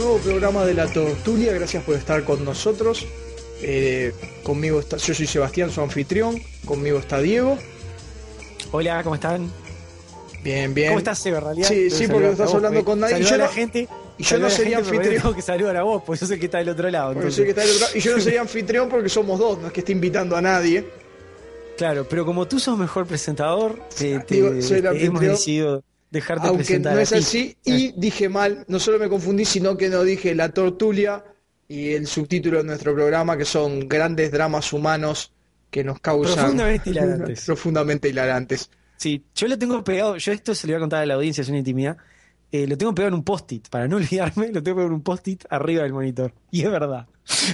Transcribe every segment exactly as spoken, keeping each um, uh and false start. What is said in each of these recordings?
nuevo programa de La Tertulia. Gracias por estar con nosotros. Eh, conmigo está, yo soy Sebastián, su anfitrión. Conmigo está Diego. Hola, ¿cómo están? Bien, bien. ¿Cómo estás, Seba, en realidad? Sí, sí, porque no estás hablando vos, con nadie. Y yo a la no, gente, y yo no sería gente, anfitrión. Tengo que saludar a vos, pues yo sé que está del otro lado. Porque sé que está del otro lado. Y yo no sería anfitrión porque somos dos, no es que esté invitando a nadie. Claro, pero como tú sos mejor presentador, te, te, Digo, soy el te hemos anfitrión, decidido dejarte aunque presentar no es a ti. así. Y dije mal, no solo me confundí, sino que no dije La Tertulia y el subtítulo de nuestro programa, que son grandes dramas humanos que nos causan Profundamente hilarantes. profundamente hilarantes. Sí, yo lo tengo pegado, yo esto se lo voy a contar a la audiencia, es una intimidad. Eh, lo tengo pegado en un post-it, para no olvidarme, lo tengo pegado en un post-it arriba del monitor. Y es verdad.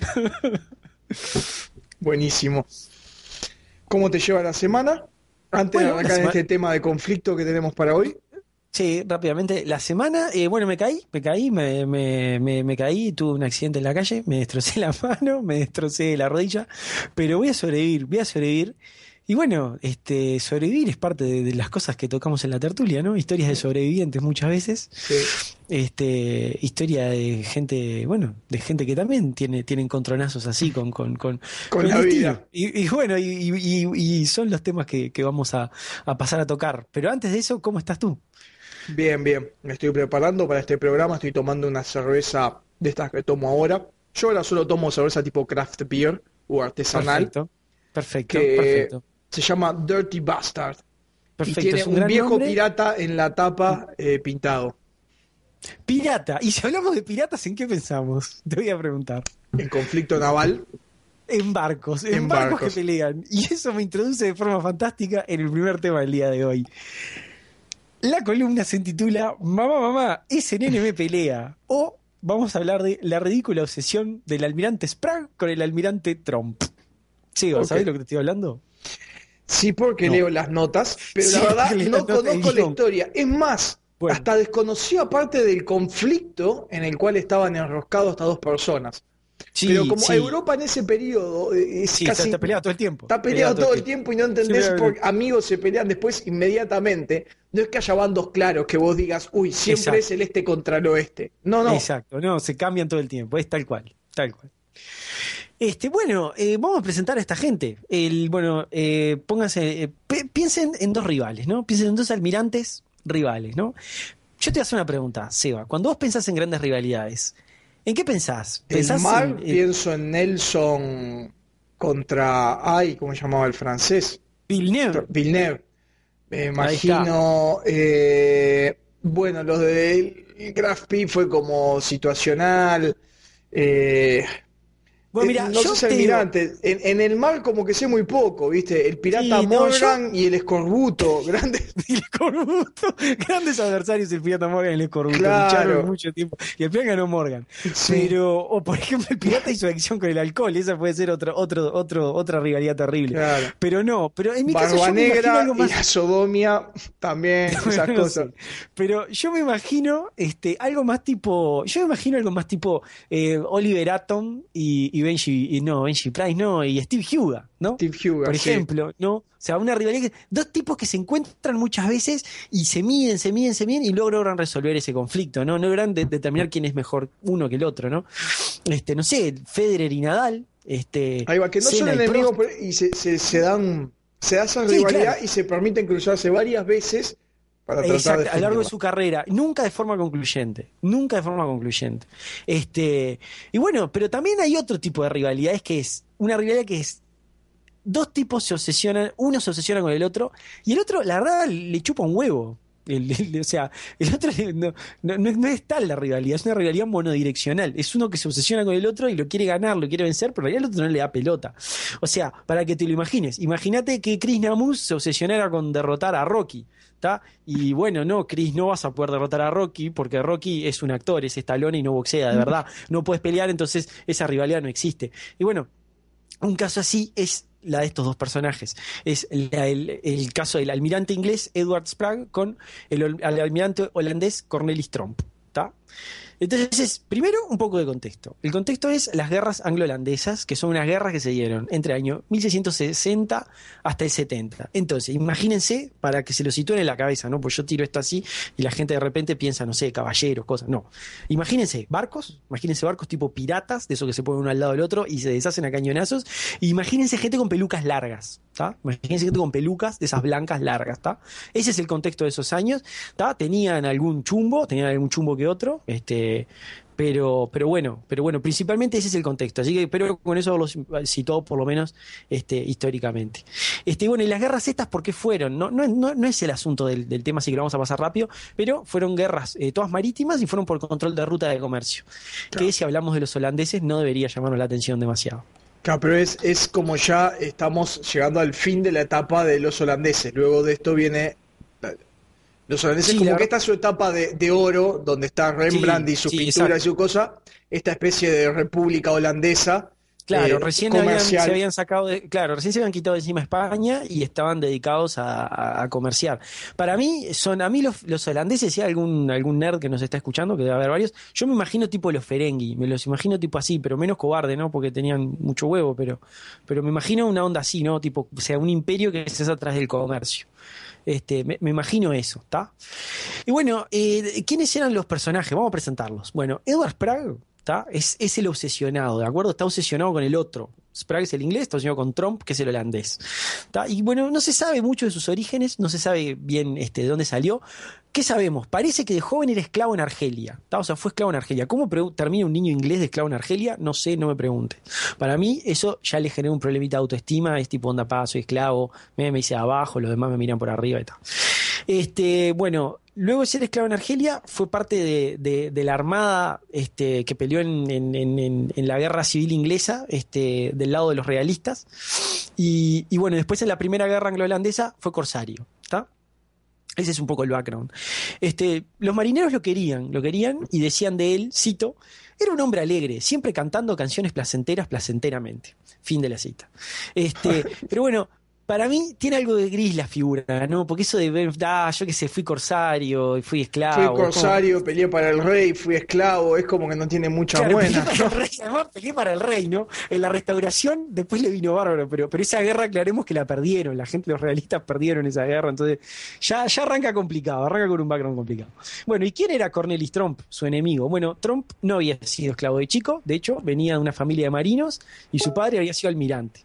Buenísimo. ¿Cómo te lleva la semana? Antes Bueno, de arrancar la en sema- este tema de conflicto que tenemos para hoy. Sí, rápidamente. La semana, eh, bueno, me caí, me caí, me, me, me, me caí, tuve un accidente en la calle, me destrocé la mano, me destrocé la rodilla, pero voy a sobrevivir, voy a sobrevivir. Y bueno, este, sobrevivir es parte de, de las cosas que tocamos en la tertulia, ¿no? Historias de sobrevivientes muchas veces. Sí. Este, historia de gente, bueno, de gente que también tiene, tiene encontronazos así con, con, con, Con el la destino. vida. Y, y bueno, y, y, y- y son los temas que, que vamos a, a pasar a tocar. Pero antes de eso, ¿cómo estás tú? Bien, bien. Me estoy preparando para este programa. Estoy tomando una cerveza de estas que tomo ahora. Yo ahora solo tomo cerveza tipo craft beer o artesanal, Perfecto, perfecto, que perfecto. se llama Dirty Bastard. Y Perfecto, tiene es un un gran viejo nombre. pirata en la tapa eh, pintado. Pirata. Y si hablamos de piratas, ¿en qué pensamos? Te voy a preguntar. En conflicto naval. En barcos, en, En barcos, barcos. que pelean. Y eso me introduce de forma fantástica en el primer tema del día de hoy. La columna se titula Mamá, mamá, ese nene me pelea. O vamos a hablar de la ridícula obsesión del almirante Sprague con el almirante Trump. Sí, Ok. ¿sabés lo que te estoy hablando? Sí, porque No. leo las notas, pero Sí, la verdad porque lees no las notas del conozco la guión. historia. Es más, Bueno. hasta desconocía parte del conflicto en el cual estaban enroscados estas dos personas. Sí, Pero como sí, Europa en ese periodo eh, es sí, está, casi... está peleado todo el tiempo. Está peleado todo el tiempo y no entendés por qué amigos se pelean después inmediatamente. No es que haya bandos claros que vos digas, uy, siempre Exacto. es el este contra el oeste. No, no. Exacto, no, se cambian todo el tiempo, es tal cual, tal cual. Este, bueno, eh, vamos a presentar a esta gente. El, bueno, eh, pónganse, eh, pe- piensen en dos rivales, ¿no? Piensen en dos almirantes rivales, ¿no? Yo te voy a hacer una pregunta, Seba. Cuando vos pensás en grandes rivalidades, ¿en qué pensás? El ¿Pensás mar, en, en pienso en Nelson contra... Ay, ¿cómo se llamaba el francés? Villeneuve? Villeneuve. Me Ahí está. imagino... eh, bueno, lo de Graf P fue como situacional. eh, Bueno, Eh, mira, no yo sé si te digo, almirante, en, en el mar como que sé muy poco, ¿viste? El pirata sí, no, yo Morgan y el escorbuto, grandes. el escorbuto, grandes adversarios, el pirata Morgan y el escorbuto, lucharon Claro, mucho tiempo y al final ganó Morgan. sí. Pero, o por ejemplo, el pirata y su adicción con el alcohol, esa puede ser otro, otro, otro, otra rivalidad terrible. Claro. Pero no, pero en mi caso Barba yo me imagino Negra algo y más. la sodomia también, esas Bueno, no cosas. sé. Pero yo me imagino este, algo más tipo. Yo me imagino algo más tipo eh, Oliver Atom y, y Benji. Y no, Benji Price, no, y Steve Huga, ¿no? Steve Huga, Por sí. ejemplo, ¿no? O sea, una rivalidad que. Dos tipos que se encuentran muchas veces y se miden, se miden, se miden y luego logran resolver ese conflicto, ¿no? No logran de- determinar quién es mejor uno que el otro, ¿no? Este, no sé, Federer y Nadal, este, Ahí va, que no son Senna y enemigos Prost. pero- y se, se, se dan, se da esa Sí, rivalidad claro. y se permiten cruzarse varias veces para tratar de Exacto, a lo largo de definirla. su carrera, nunca de forma concluyente, nunca de forma concluyente. Este, y bueno, pero también hay otro tipo de rivalidades que es una rivalidad que es dos tipos se obsesionan, uno se obsesiona con el otro y el otro, la verdad, le chupa un huevo. El- el- o sea, el otro no, no, no es no es tal la rivalidad, es una rivalidad monodireccional. Es uno que se obsesiona con el otro y lo quiere ganar, lo quiere vencer, pero en realidad el otro no le da pelota. O sea, para que te lo imagines, imagínate que Chris Namus se obsesionara con derrotar a Rocky. ¿Tá? Y bueno, no, Chris, no vas a poder derrotar a Rocky porque Rocky es un actor, es Stallone y no boxea, de verdad. No puedes pelear, entonces esa rivalidad no existe. Y bueno, un caso así es la de estos dos personajes. Es la- el, el caso del almirante inglés Edward Sprague con el, ol- el almirante holandés Cornelis Tromp. ¿Tá? Entonces, primero, un poco de contexto. El contexto es las guerras anglo-holandesas, que son unas guerras que se dieron entre el año mil seiscientos sesenta hasta el setenta. Entonces, imagínense, para que se lo sitúen en la cabeza, ¿no? Pues yo tiro esto así y la gente de repente piensa, no sé, caballeros, cosas. No. Imagínense barcos, imagínense barcos tipo piratas, de esos que se ponen uno al lado del otro y se deshacen a cañonazos. Y imagínense gente con pelucas largas, ¿tá? Imagínense gente con pelucas de esas blancas largas, ¿tá? Ese es el contexto de esos años, ¿tá? Tenían algún chumbo, tenían algún chumbo que otro, este pero pero bueno, pero bueno, principalmente ese es el contexto, así que espero con eso los citó por lo menos este, históricamente. Este, bueno, y las guerras estas, ¿por qué fueron? No, no, no, no es el asunto del, del tema, así que lo vamos a pasar rápido, pero fueron guerras eh, todas marítimas y fueron por control de ruta de comercio, claro. Que si hablamos de los holandeses no debería llamarnos la atención demasiado. Claro, pero es, es como ya estamos llegando al fin de la etapa de los holandeses, luego de esto viene... Los holandeses, sí, como que esta es su etapa de, de oro, donde está Rembrandt sí, y sus sí, pinturas exacto. Y su cosa, esta especie de república holandesa. Claro, eh, recién habían, se habían sacado, de, claro, recién se habían quitado de encima España y estaban dedicados a, a, a comerciar. Para mí, son a mí los, los holandeses, si hay algún, algún nerd que nos está escuchando, que debe haber varios, yo me imagino tipo los Ferengi, me los imagino tipo así, pero menos cobarde, ¿no? Porque tenían mucho huevo, pero, pero me imagino una onda así, ¿no? Tipo, o sea, un imperio que se hace atrás del comercio. Este, me, me imagino eso, ¿está? Y bueno, eh, ¿quiénes eran los personajes? Vamos a presentarlos. Bueno, Edward Sprague, ¿está? Es, es el obsesionado, ¿de acuerdo? Está obsesionado con el otro. Sprague es el inglés, está obsesionado con Tromp, que es el holandés, ¿está? Y bueno, no se sabe mucho de sus orígenes, no se sabe bien este, de dónde salió. ¿Qué sabemos? Parece que de joven era esclavo en Argelia, ¿está? O sea, fue esclavo en Argelia. ¿Cómo termina un niño inglés de esclavo en Argelia? No sé, no me pregunte. Para mí eso ya le genera un problemita de autoestima, es tipo, onda, pa, soy esclavo, me, me hice abajo, los demás me miran por arriba y tal. Este, bueno, luego de ser esclavo en Argelia, fue parte de, de, de la armada este, que peleó en, en, en, en la guerra civil inglesa, este, del lado de los realistas. Y, y bueno, después en la primera guerra anglo-holandesa fue corsario, ¿está? Ese es un poco el background. Este, los marineros lo querían, lo querían y decían de él, cito, era un hombre alegre, siempre cantando canciones placenteras placenteramente. Fin de la cita. Este, pero bueno, para mí tiene algo de gris la figura, ¿no? Porque eso de ver, ah, yo que sé, fui corsario y fui esclavo. Fui corsario, como... peleé para el rey, fui esclavo, es como que no tiene mucha claro, buena. Peleé para, el rey, además, peleé para el rey, ¿no? En la restauración después le vino bárbaro, pero, pero esa guerra aclaremos que la perdieron, la gente, los realistas perdieron esa guerra, entonces ya, ya arranca complicado, arranca con un background complicado. Bueno, ¿y quién era Cornelis Tromp, su enemigo? Bueno, Tromp no había sido esclavo de chico, de hecho, venía de una familia de marinos y su padre había sido almirante.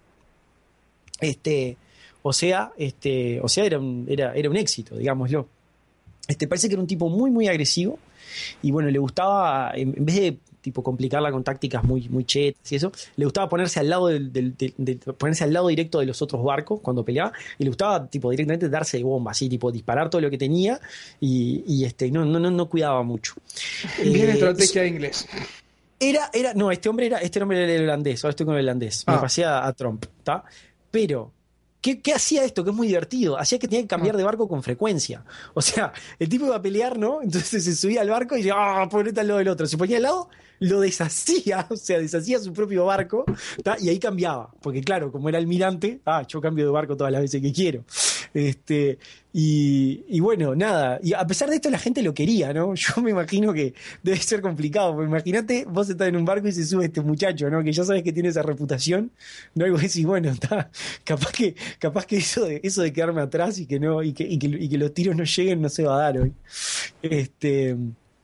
Este... O sea, este, o sea, era un, era, era un éxito, digámoslo. Este, parece que era un tipo muy, muy agresivo. Y bueno, le gustaba, en, en vez de tipo complicarla con tácticas muy, muy chetas y eso, le gustaba ponerse al lado del, del, del, del, ponerse al lado directo de los otros barcos cuando peleaba, y le gustaba tipo directamente darse de bomba, así, tipo disparar todo lo que tenía, y, y este, no, no, no, no cuidaba mucho. Bien, eh, estrategia de inglés. Era, era, no, este hombre era, este hombre era el holandés, ahora estoy con el holandés. Me ah. pasé a, a Tromp, ¿está? Pero ¿Qué, ¿Qué hacía esto? Que es muy divertido. Hacía que tenía que cambiar de barco con frecuencia. O sea, el tipo iba a pelear, ¿no? Entonces se subía al barco y decía, ¡ah, ponete al lado del otro! Se ponía al lado, lo deshacía, o sea, deshacía su propio barco, ¿tá? Y ahí cambiaba. Porque claro, como era almirante, ah, yo cambio de barco todas las veces que quiero. Este, y, y bueno, nada. Y a pesar de esto la gente lo quería, ¿no? Yo me imagino que debe ser complicado. Porque imagínate, vos estás en un barco y se sube este muchacho, ¿no? Que ya sabes que tiene esa reputación. No, algo que decís, bueno, está, capaz que, capaz que eso de, eso de quedarme atrás y que no, y que, y que, y que los tiros no lleguen no se va a dar hoy. Este.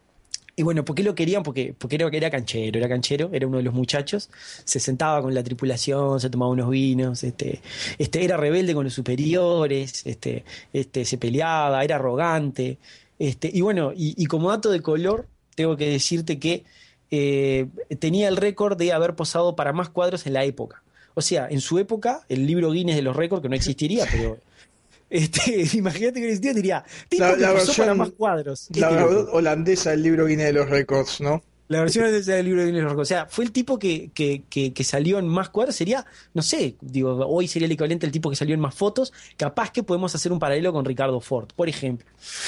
Y bueno, ¿por qué lo querían? Porque, porque era, era canchero, era canchero, era uno de los muchachos, se sentaba con la tripulación, se tomaba unos vinos, este, este, era rebelde con los superiores, este, este, se peleaba, era arrogante, este, y bueno, y, y como dato de color, tengo que decirte que eh, tenía el récord de haber posado para más cuadros en la época. O sea, en su época, el libro Guinness de los récords, que no existiría, pero... Este, imagínate que existía, diría, tipo la, que la posó versión, para más cuadros. La versión holandesa del libro Guinness de los récords, ¿no? La versión holandesa del libro Guinness de los récords. O sea, fue el tipo que, que, que, que salió en más cuadros. Sería, no sé, digo, hoy sería el equivalente al tipo que salió en más fotos. Capaz que podemos hacer un paralelo con Ricardo Ford, por ejemplo.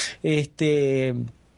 Este...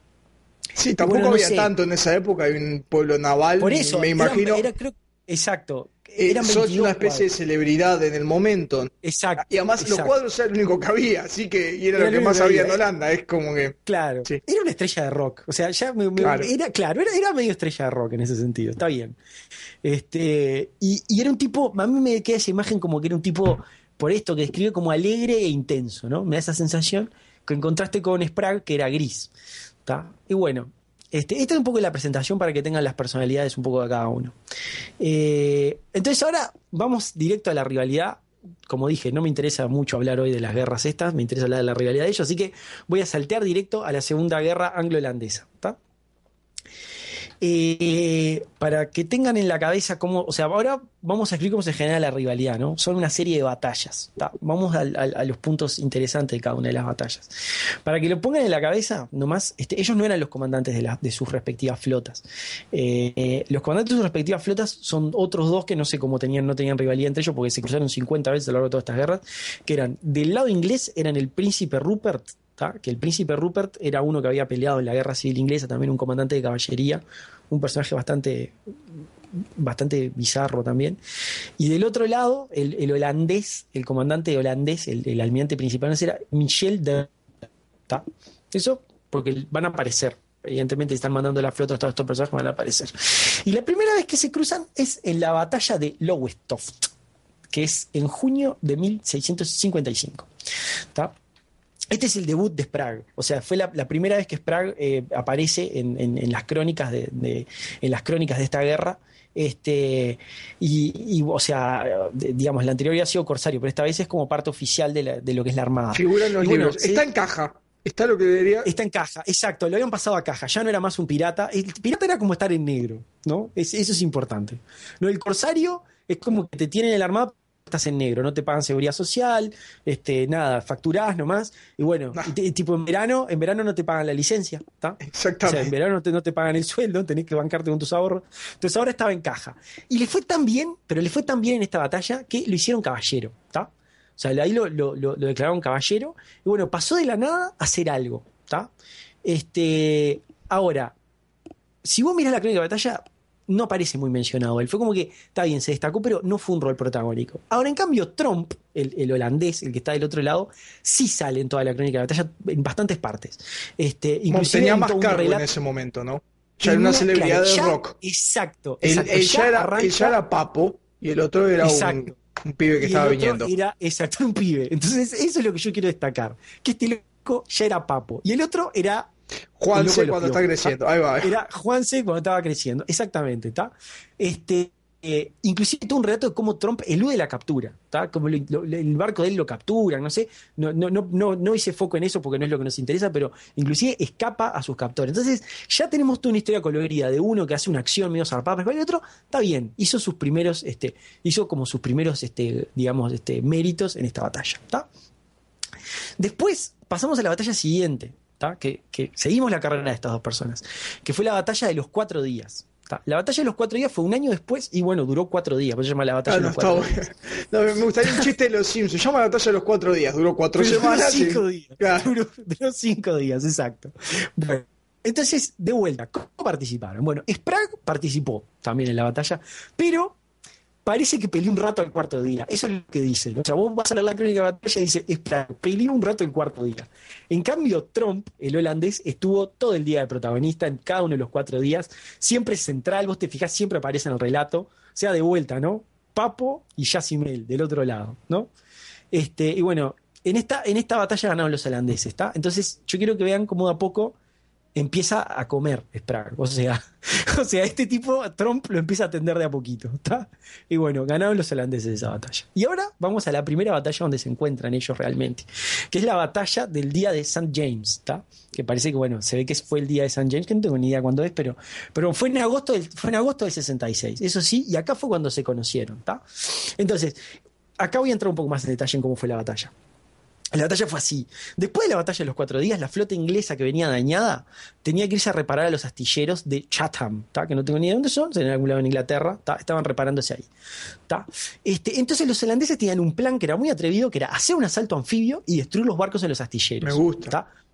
Sí, tampoco bueno, no había sé. tanto en esa época, hay un pueblo naval, por eso, me imagino. Era, era, creo, exacto. eh, sos una especie cuadros. de celebridad en el momento. Exacto. Y además exacto. los cuadros eran lo único que había, así que y era, era lo que más había en Holanda. Es como que. Claro. Sí. Era una estrella de rock. O sea, ya me, me, claro. era, claro, era, era medio estrella de rock en ese sentido. Está bien. Este, y, y era un tipo, a mí me queda esa imagen como que era un tipo, por esto, que describe como alegre e intenso, ¿no? Me da esa sensación que en contraste con Sprague, que era gris. ¿Tá? Y bueno, este, esta es un poco la presentación para que tengan las personalidades un poco de cada uno. Eh, entonces ahora vamos directo a la rivalidad. Como dije, no me interesa mucho hablar hoy de las guerras estas, me interesa hablar de la rivalidad de ellos, así que voy a saltear directo a la Segunda Guerra Anglo-Holandesa. ¿Tá? Eh, para que tengan en la cabeza cómo, o sea, ahora vamos a explicar cómo se genera la rivalidad, ¿no? Son una serie de batallas, ¿tá? Vamos a, a, a los puntos interesantes de cada una de las batallas. Para que lo pongan en la cabeza, nomás, este, ellos no eran los comandantes de, la, de sus respectivas flotas. Eh, eh, los comandantes de sus respectivas flotas son otros dos que no sé cómo tenían, no tenían rivalidad entre ellos porque se cruzaron cincuenta veces a lo largo de todas estas guerras, que eran, del lado inglés, eran el príncipe Rupert, ¿tá? Que el príncipe Rupert era uno que había peleado en la guerra civil inglesa, también un comandante de caballería, un personaje bastante bastante bizarro también. Y del otro lado, el, el holandés, el comandante holandés, el, el almirante principal, no sé, era Michel de... ¿tá? Eso porque van a aparecer. Evidentemente están mandando la flota, todos estos personajes van a aparecer. Y la primera vez que se cruzan es en la batalla de Lowestoft, que es en junio de mil seiscientos cincuenta y cinco. ¿Tá? Este es el debut de Sprague, o sea, fue la, la primera vez que Sprague eh, aparece en, en, en las crónicas de, de en las crónicas de esta guerra. Este, y, y o sea, de, digamos, la anterior había sido corsario, pero esta vez es como parte oficial de, la, de lo que es la armada. Figura en los bueno, libros. Está en caja. Está lo que debería. Está en caja, exacto. Lo habían pasado a caja. Ya no era más un pirata. El pirata era como estar en negro, ¿no? Es, eso es importante. Lo del corsario es como que te tienen en la armada. Estás en negro, no te pagan seguridad social, este, nada, facturás nomás, y bueno, no. y, y, tipo en verano, en verano no te pagan la licencia, ¿tá? Exactamente. O sea, en verano no te, no te pagan el sueldo, tenés que bancarte con tus ahorros. Entonces ahora estaba en caja. Y le fue tan bien, pero le fue tan bien en esta batalla que lo hicieron caballero, ¿tá? O sea, ahí lo, lo, lo, lo declararon caballero, y bueno, pasó de la nada a hacer algo, ¿tá? Este, ahora, si vos mirás la crónica de batalla, no parece muy mencionado él. Fue como que, está bien, se destacó, pero no fue un rol protagónico. Ahora, en cambio, Tromp, el, el holandés, el que está del otro lado, sí sale en toda la crónica de batalla, en bastantes partes. Este, inclusive tenía más cargo relato, en ese momento, ¿no? Ya era una celebridad claro, del ya, rock. Exacto. Él, exacto. él, Ya ya era, arranca, él ya era papo y el otro era un, un pibe que y estaba el otro viniendo. Era, exacto, un pibe. Entonces, eso es lo que yo quiero destacar. Que este loco ya era papo. Y el otro era... Juanse cuando está creciendo, ahí va. Era Juanse cuando estaba creciendo, exactamente, ¿está? Este, eh, inclusive tuvo un relato de cómo Trump elude la captura, ¿está? Como lo, lo, el barco de él lo capturan, no sé, no, no, no, no, no hice foco en eso porque no es lo que nos interesa, pero inclusive escapa a sus captores. Entonces ya tenemos toda una historia colorida de uno que hace una acción medio zarpada, pero el otro está bien, hizo sus primeros, este, hizo como sus primeros, este, digamos, este, méritos en esta batalla, ¿está? Después pasamos a la batalla siguiente. Que, que seguimos la carrera de estas dos personas, que fue la batalla de los cuatro días. ¿tá? La batalla de los cuatro días fue un año después y bueno, duró cuatro días, por eso se llama la batalla ah, no, de los cuatro días. No, me gustaría un chiste de los Simpsons, se llama la batalla de los cuatro días, duró cuatro Pero semanas. Duró cinco y... días, claro. duró, duró cinco días, exacto. Bueno, entonces, de vuelta, ¿cómo participaron? Bueno, Sprague participó también en la batalla, pero parece que peleó un rato al cuarto día. Eso es lo que dice. ¿no? O sea, vos vas a leer la crónica de batalla y dice, peleó un rato el cuarto día. En cambio, Tromp, el holandés, estuvo todo el día de protagonista en cada uno de los cuatro días. Siempre central, vos te fijás, siempre aparece en el relato. O sea, de vuelta, ¿no? Papo y Yacimel, del otro lado, ¿no? Este, y bueno, en esta, en esta batalla ganaron los holandeses, ¿está? Entonces, yo quiero que vean cómo de a poco empieza a comer Sprague, o sea, o sea, este tipo, Trump lo empieza a atender de a poquito, ¿está? Y bueno, ganaron los holandeses esa batalla. Y ahora vamos a la primera batalla donde se encuentran ellos realmente, que es la batalla del día de Saint James, ¿está? Que parece que, bueno, se ve que fue el día de Saint James, que no tengo ni idea cuándo es, pero, pero fue en agosto del, fue en agosto del sesenta y seis, eso sí, y acá fue cuando se conocieron, ¿está? Entonces, acá voy a entrar un poco más en detalle en cómo fue la batalla. La batalla fue así. Después de la batalla de los cuatro días, la flota inglesa que venía dañada tenía que irse a reparar a los astilleros de Chatham, ¿tá? Que no tengo ni idea de dónde son, en algún lado en Inglaterra, ¿tá? Estaban reparándose ahí. ¿tá? Este, entonces los holandeses tenían un plan que era muy atrevido, que era hacer un asalto anfibio y destruir los barcos en los astilleros. Me gusta. ¿tá?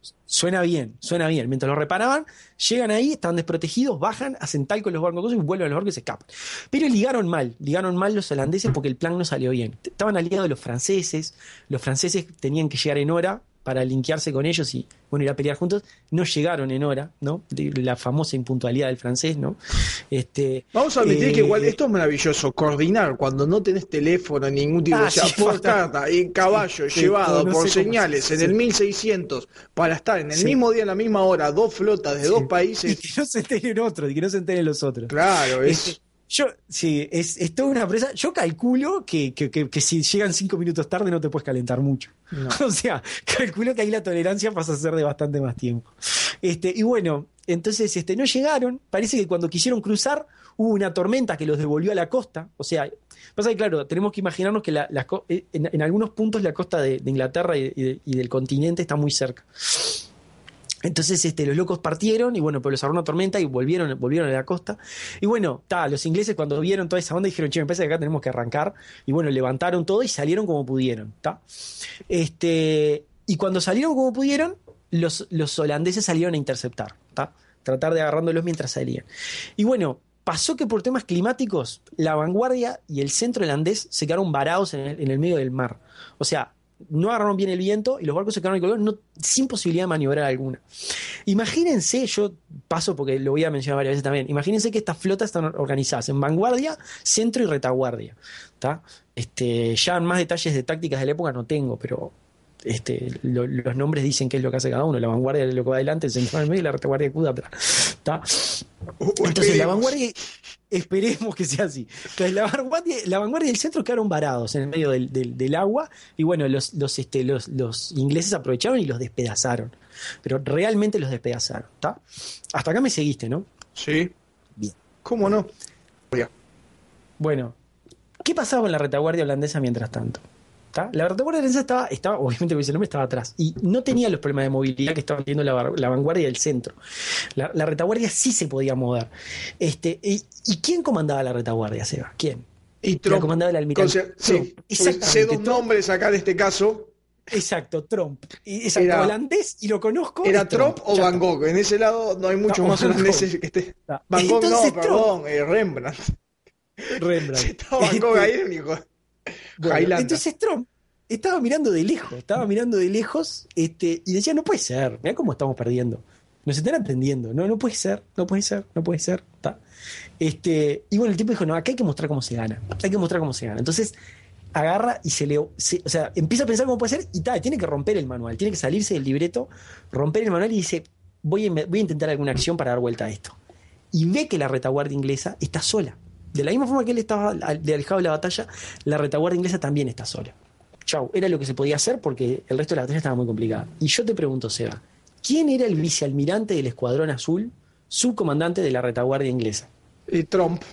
Suena bien, suena bien. Mientras lo reparaban, llegan ahí, están desprotegidos, bajan, hacen tal con los barcos y vuelven a los barcos y se escapan. Pero ligaron mal, ligaron mal los holandeses porque el plan no salió bien. Estaban aliados los franceses, los franceses tenían que llegar en hora para linkearse con ellos y, bueno, ir a pelear juntos. No llegaron en hora, ¿no? De la famosa impuntualidad del francés, ¿no? Este, Vamos a admitir eh, que igual esto es maravilloso, coordinar cuando no tenés teléfono, ningún tipo, ah, o sea, sí, por carta, en caballo, sí, llevado no por sé cómo- señales, en sí. el mil seiscientos, para estar en el Sí. mismo día, en la misma hora, dos flotas de Sí. dos Y países. que no se enteren otros, y que no se enteren los otros. Claro, Este, es... yo, sí, es, es toda una presa. Yo calculo que, que, que, que si llegan cinco minutos tarde no te puedes calentar mucho. No. O sea, calculo que ahí la tolerancia pasa a ser de bastante más tiempo. Este, y bueno, entonces este, no llegaron. Parece que cuando quisieron cruzar hubo una tormenta que los devolvió a la costa. O sea, pasa que claro, tenemos que imaginarnos que la, la, en, en algunos puntos la costa de, de Inglaterra y, y, de, y del continente está muy cerca. Entonces este, los locos partieron y bueno, pero los agarró una tormenta y volvieron, volvieron a la costa. Y bueno, ta, los ingleses cuando vieron toda esa onda dijeron, che, me parece que acá tenemos que arrancar. Y bueno, levantaron todo y salieron como pudieron. Ta. Este, y cuando salieron como pudieron, los, los holandeses salieron a interceptar. Ta. Tratar de agarrándolos mientras salían. Y bueno, pasó que por temas climáticos, la vanguardia y el centro holandés se quedaron varados en el, en el medio del mar. O sea, no agarraron bien el viento y los barcos se quedaron en color no, sin posibilidad de maniobrar alguna. Imagínense, yo paso porque lo voy a mencionar varias veces también, imagínense que estas flotas están organizadas en vanguardia, centro y retaguardia. ¿Tá? Este, ya más detalles de tácticas de la época no tengo, pero este, lo, los nombres dicen qué es lo que hace cada uno. La vanguardia es lo que va adelante, el centro en el medio y la retaguardia acuda atrás. ¿Tá? Entonces la vanguardia... Esperemos que sea así. Entonces, la vanguardia, la vanguardia y el centro quedaron varados en el medio del, del, del agua y bueno, los, los, este, los, los ingleses aprovecharon y los despedazaron. Pero realmente los despedazaron. ¿Tá? Hasta acá me seguiste, ¿no? Sí. Bien. ¿Cómo no? Bueno, ¿qué pasaba con la retaguardia holandesa mientras tanto? ¿Tá? La retaguardia holandesa estaba, estaba, obviamente, como dice el nombre, estaba atrás y no tenía los problemas de movilidad que estaban teniendo la, la vanguardia y el centro. La, la retaguardia sí se podía mover. Este, y, ¿Y quién comandaba la retaguardia, Seba? ¿Quién? Y Trump. La comandaba el almirante. Conce- sí, Exactamente. sé dos Trump. nombres acá en este caso. Exacto, Trump. Y, exacto, Era- holandés y lo conozco. ¿Era es Trump o Ya Van está. Gogh? En ese lado no hay mucho No, más Van holandeses Gogh. que esté. Está. Van Gogh Entonces, no, perdón, eh, Rembrandt. Rembrandt. Si estaba Van Gogh Este, ahí, único. Bueno, Highlander. entonces Trump estaba mirando de lejos, estaba mirando de lejos este, y decía, no puede ser, mira cómo estamos perdiendo. Nos están atendiendo, no, no puede ser, no puede ser, no puede ser. ¿Tá? Este, y bueno, el tipo dijo, no, acá hay que mostrar cómo se gana, hay que mostrar cómo se gana. Entonces agarra y se le, se, o sea, empieza a pensar cómo puede ser y tal, tiene que romper el manual, tiene que salirse del libreto, romper el manual y dice, voy a, voy a intentar alguna acción para dar vuelta a esto. Y ve que la retaguardia inglesa está sola. De la misma forma que él estaba alejado de la batalla, la retaguardia inglesa también está sola. Chau, era lo que se podía hacer porque el resto de la batalla estaba muy complicada. Y yo te pregunto, Seba, ¿quién era el vicealmirante del Escuadrón Azul, subcomandante de la retaguardia inglesa? Y Trump.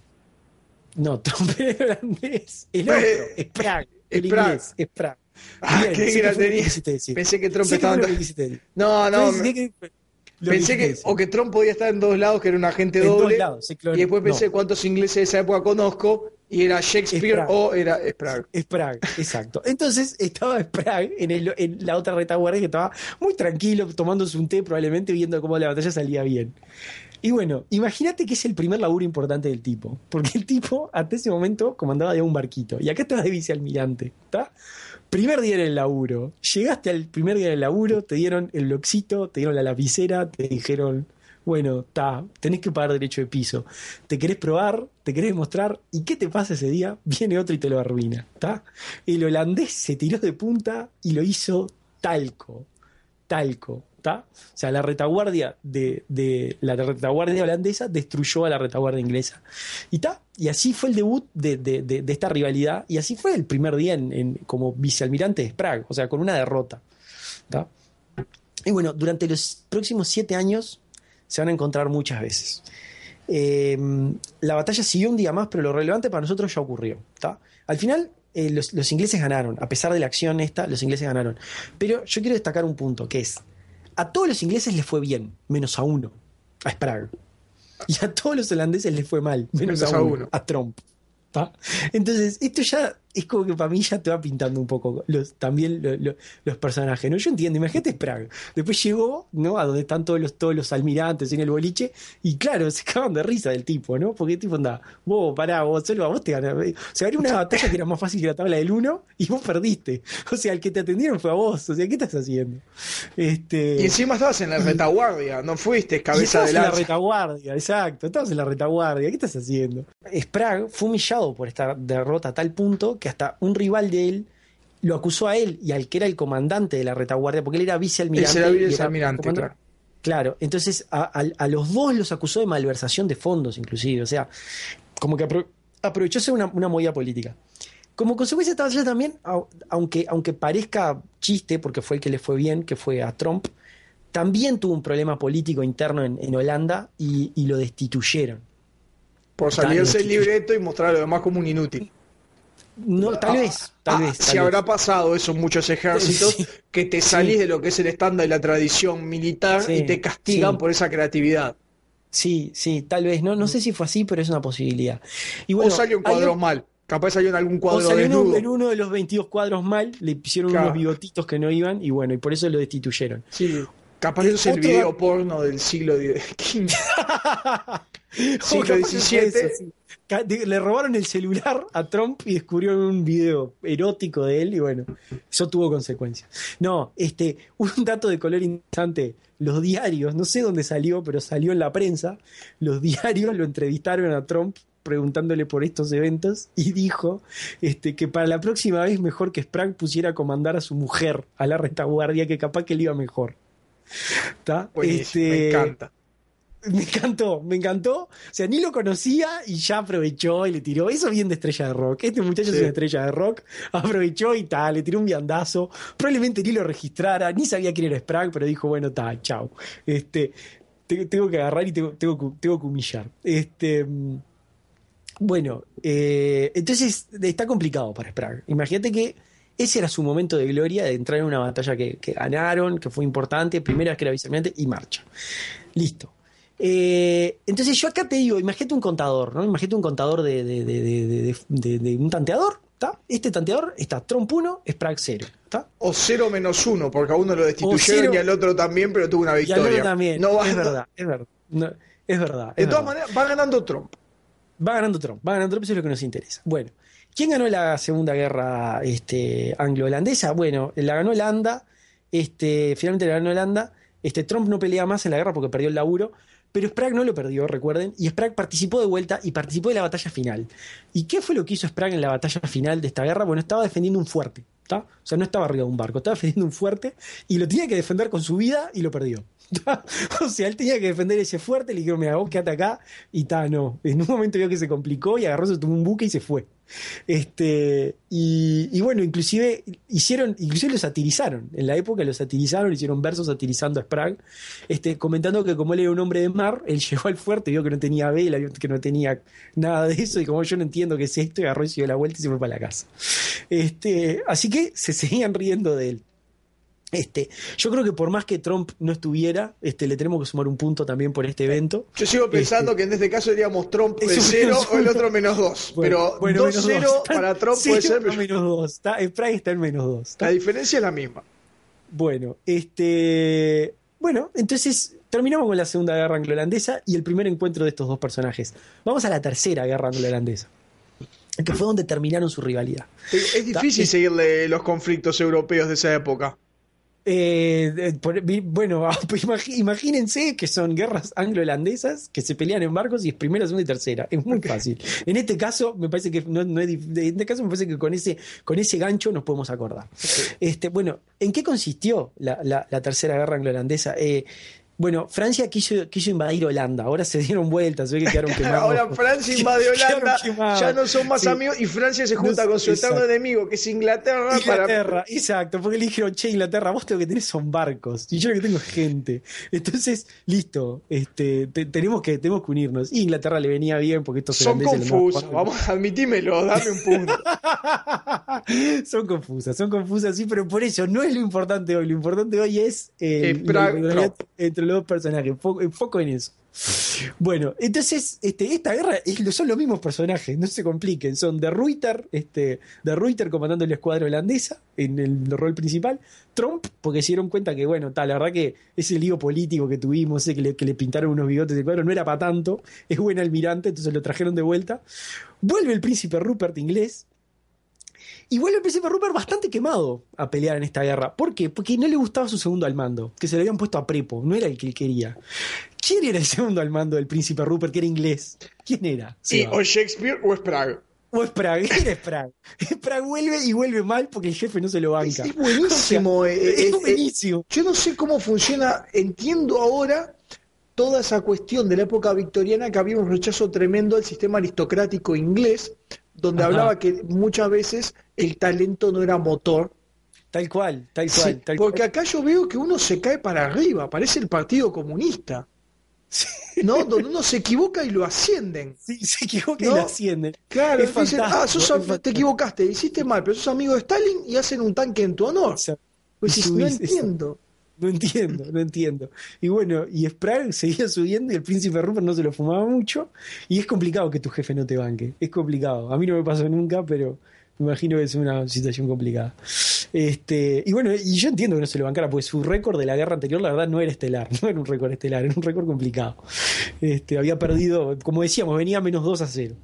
No, Trump era holandés. El Eh, otro, es Prague. El es Prague. inglés, es Prague. Ah, Bien, qué sé que gran fue lo que tenía. quisiste decir. Pensé que Trump Sé que estaba fue en lo que to- quisiste decir. No, no. Sé me- que fue lo Pensé quisiste que, decir. o que Trump podía estar en dos lados, que era un agente En dos doble. lados, sí, claro. Y después pensé No. cuántos ingleses de esa época conozco. Y era Shakespeare Prague. o era es Prague. Es Prague, exacto. Entonces estaba Prague en, el, en la otra retaguardia que estaba muy tranquilo, tomándose un té, probablemente viendo cómo la batalla salía bien. Y bueno, imagínate que es el primer laburo importante del tipo, porque el tipo hasta ese momento comandaba de un barquito, y acá estaba de vicealmirante, ¿está? Primer día en el laburo, llegaste al primer día del laburo, te dieron el bloxito, te dieron la lapicera, te dijeron, bueno, está, tenés que pagar derecho de piso, te querés probar, te querés mostrar, ¿y qué te pasa ese día? Viene otro y te lo arruina, ¿está? El holandés se tiró de punta y lo hizo talco, talco. ¿Tá? O sea, la retaguardia de, de la retaguardia holandesa destruyó a la retaguardia inglesa. Y ta, y así fue el debut de, de, de, de esta rivalidad, y así fue el primer día en, en, como vicealmirante de Prague, o sea, con una derrota. ¿Tá? Y bueno, durante los próximos siete años se van a encontrar muchas veces. Eh, la batalla siguió un día más, pero lo relevante para nosotros ya ocurrió. ¿Tá? Al final, eh, los, los ingleses ganaron, a pesar de la acción esta, los ingleses ganaron. Pero yo quiero destacar un punto, que es: a todos los ingleses les fue bien, menos a uno, a Sprague. Y a todos los holandeses les fue mal, menos, menos a, uno, a uno, a Trump. ¿Tá? Entonces, esto ya es como que para mí ya te va pintando un poco los, también lo, lo, los personajes, ¿no? Yo entiendo, imagínate Sprague. Después llegó, ¿no? A donde están todos los, todos los almirantes en el boliche, y claro, se acaban de risa del tipo, ¿no? Porque el tipo anda, vos, pará, vos, solo a vos te ganas. O sea, era una batalla que era más fácil que la tabla del uno, y vos perdiste. O sea, el que te atendieron fue a vos. O sea, ¿qué estás haciendo? Este... Y encima estabas en la retaguardia, no fuiste cabeza de lanza. En la retaguardia, exacto, estabas en la retaguardia, ¿qué estás haciendo? Sprague fue humillado por esta derrota a tal punto que hasta un rival de él lo acusó a él y al que era el comandante de la retaguardia, porque él era vicealmirante. Él era vicealmirante, claro. Claro, entonces a, a, a los dos los acusó de malversación de fondos, inclusive, o sea, como que apro aprovechó ser una, una movida política. Como consecuencia de esta batalla también, aunque, aunque parezca chiste, porque fue el que le fue bien, que fue a Trump, también tuvo un problema político interno en, en Holanda y, y lo destituyeron. Por salirse el libreto y mostrar a lo demás como un inútil. No, tal ah, vez, tal ah, vez. Si tal habrá vez. pasado eso en muchos ejércitos, sí, que te salís sí. de lo que es el estándar y la tradición militar sí, y te castigan sí. por esa creatividad. Sí, sí, tal vez. No, no sé si fue así, pero es una posibilidad. Y bueno, o salió en cuadros un... mal. Capaz salió en algún cuadro o salió desnudo. En uno de los veintidós cuadros mal, le pusieron claro. unos bigotitos que no iban y bueno, y por eso lo destituyeron. Sí. Capaz eso es el video porno del siglo quince. siglo diecisiete. Sí. Le robaron el celular a Trump y descubrieron un video erótico de él y bueno, eso tuvo consecuencias. No, este, un dato de color interesante, los diarios, no sé dónde salió, pero salió en la prensa, los diarios lo entrevistaron a Trump preguntándole por estos eventos y dijo este, que para la próxima vez mejor que Sprague pusiera a comandar a su mujer a la retaguardia, que capaz que le iba mejor. ¿Tá? Este, me encanta. Me encantó, me encantó. O sea, ni lo conocía y ya aprovechó y le tiró. Eso bien de estrella de rock. Este muchacho sí. es una estrella de rock. Aprovechó y tal, le tiró un viandazo. Probablemente ni lo registrara, ni sabía quién era Sprague, pero dijo, bueno, tal, chau. Este, tengo que agarrar y tengo, tengo, tengo que humillar. Este. Bueno, eh, entonces está complicado para Sprague. Imagínate que ese era su momento de gloria, de entrar en una batalla que, que ganaron, que fue importante, primera vez que era vicealmirante, y marcha. Listo. Eh, entonces yo acá te digo, imagínate un contador, ¿no? Imagínate un contador de, de, de, de, de, de, de un tanteador, ¿está? Este tanteador está Trump uno, Sprague cero, ¿está? O cero menos uno, porque a uno lo destituyeron y al otro también, pero tuvo una victoria. Y al otro también, no va, es verdad, es verdad. No, es verdad. De es todas verdad. maneras, va ganando Trump. Va ganando Trump, va ganando Trump, eso es lo que nos interesa. Bueno, ¿quién ganó la Segunda Guerra este, anglo-holandesa? Bueno, la ganó Holanda, este, finalmente la ganó Holanda. Este, Trump no pelea más en la guerra porque perdió el laburo, pero Sprague no lo perdió, recuerden, y Sprague participó de vuelta y participó de la batalla final. ¿Y qué fue lo que hizo Sprague en la batalla final de esta guerra? Bueno, estaba defendiendo un fuerte, ¿tá? O sea, no estaba arriba de un barco, estaba defendiendo un fuerte y lo tenía que defender con su vida y lo perdió. O sea, él tenía que defender ese fuerte, le dijeron, mira, vos quédate acá, y ta, no. En un momento vio que se complicó y agarró, se tomó un buque y se fue. Este, y, y bueno, inclusive hicieron, inclusive lo satirizaron. En la época lo satirizaron, hicieron versos satirizando a Sprague, este, comentando que como él era un hombre de mar, él llegó al fuerte, vio que no tenía vela, vio que no tenía nada de eso, y como yo no entiendo qué es esto, y agarró y se dio la vuelta y se fue para la casa. Este, así que se seguían riendo de él. Este, yo creo que por más que Trump no estuviera, este, le tenemos que sumar un punto también por este evento. Yo sigo pensando este, que en este caso diríamos Trump el cero o el otro menos dos. Bueno, pero bueno, dos cero para Trump puede ser. Pero... menos dos. Está, Sprague está en menos dos. ¿Está? La diferencia es la misma. Bueno, este, bueno, entonces terminamos con la Segunda Guerra Anglo-Holandesa y el primer encuentro de estos dos personajes. Vamos a la Tercera Guerra Anglo-Holandesa, que fue donde terminaron su rivalidad. Es difícil ¿Está? seguirle los conflictos europeos de esa época. Eh, por, bueno, imagínense que son guerras anglo-holandesas que se pelean en barcos y es primera, segunda y tercera. Es muy fácil. En este caso, me parece que no, no es, en este caso me parece que con ese, con ese gancho nos podemos acordar. Este, bueno, ¿en qué consistió la, la, la tercera guerra anglo-holandesa? Eh, Bueno, Francia quiso, quiso invadir Holanda, ahora se dieron vueltas, ve que quedaron quemados. Ahora Francia invade Holanda, ya no son más sí. amigos y Francia se junta no, con su exacto. eterno enemigo, que es Inglaterra. Inglaterra, para... exacto, porque le dijeron, che, Inglaterra, vos lo que tenés son barcos, y yo lo que tengo es gente. Entonces, listo, este, te, tenemos, que, tenemos que unirnos. Y Inglaterra le venía bien porque estos son confusos, vamos, admitímelo, dame un punto. Son confusas, son confusas, sí, pero por eso no es lo importante hoy, lo importante hoy es el, eh, pra, el, el, entre los dos personajes, foco, foco en eso. Bueno, entonces, este, esta guerra es, son los mismos personajes, no se compliquen. Son de Ruyter, este, de Ruyter comandando la escuadra holandesa en el rol principal. Tromp, porque se dieron cuenta que, bueno, tal, la verdad que ese lío político que tuvimos, ese que le, que le pintaron unos bigotes de cuadro, no era para tanto. Es buen almirante, entonces lo trajeron de vuelta. Vuelve el príncipe Rupert inglés. Y vuelve el príncipe Rupert bastante quemado a pelear en esta guerra. ¿Por qué? Porque no le gustaba su segundo al mando, que se le habían puesto a prepo, no era el que él quería. ¿Quién era el segundo al mando del príncipe Rupert, que era inglés? ¿Quién era? Sí, o Shakespeare o Sprague. O Sprague, era Sprague. Sprague vuelve y vuelve mal porque el jefe no se lo banca. Es, es buenísimo. O sea, es, es buenísimo. Yo no sé cómo funciona, entiendo ahora toda esa cuestión de la época victoriana, que había un rechazo tremendo al sistema aristocrático inglés, donde Ajá. hablaba que muchas veces el talento no era motor. Tal cual, tal cual. Sí, tal porque cual. acá yo veo que uno se cae para arriba, parece el Partido Comunista. Sí. ¿No? Donde uno se equivoca y lo ascienden. Sí, se equivoca ¿no? y lo ascienden. Claro, es dicen, ah, sos, te equivocaste, hiciste mal, pero sos amigo de Stalin y hacen un tanque en tu honor. O sea, pues si, no entiendo. Eso. No entiendo, no entiendo. Y bueno, y Sprague seguía subiendo y el príncipe Rupert no se lo fumaba mucho. Y es complicado que tu jefe no te banque. Es complicado. A mí no me pasó nunca, pero me imagino que es una situación complicada. Este, y bueno, y yo entiendo que no se lo bancara, porque su récord de la guerra anterior, la verdad, no era estelar. No era un récord estelar, era un récord complicado. Este, había perdido, como decíamos, venía menos dos a cero.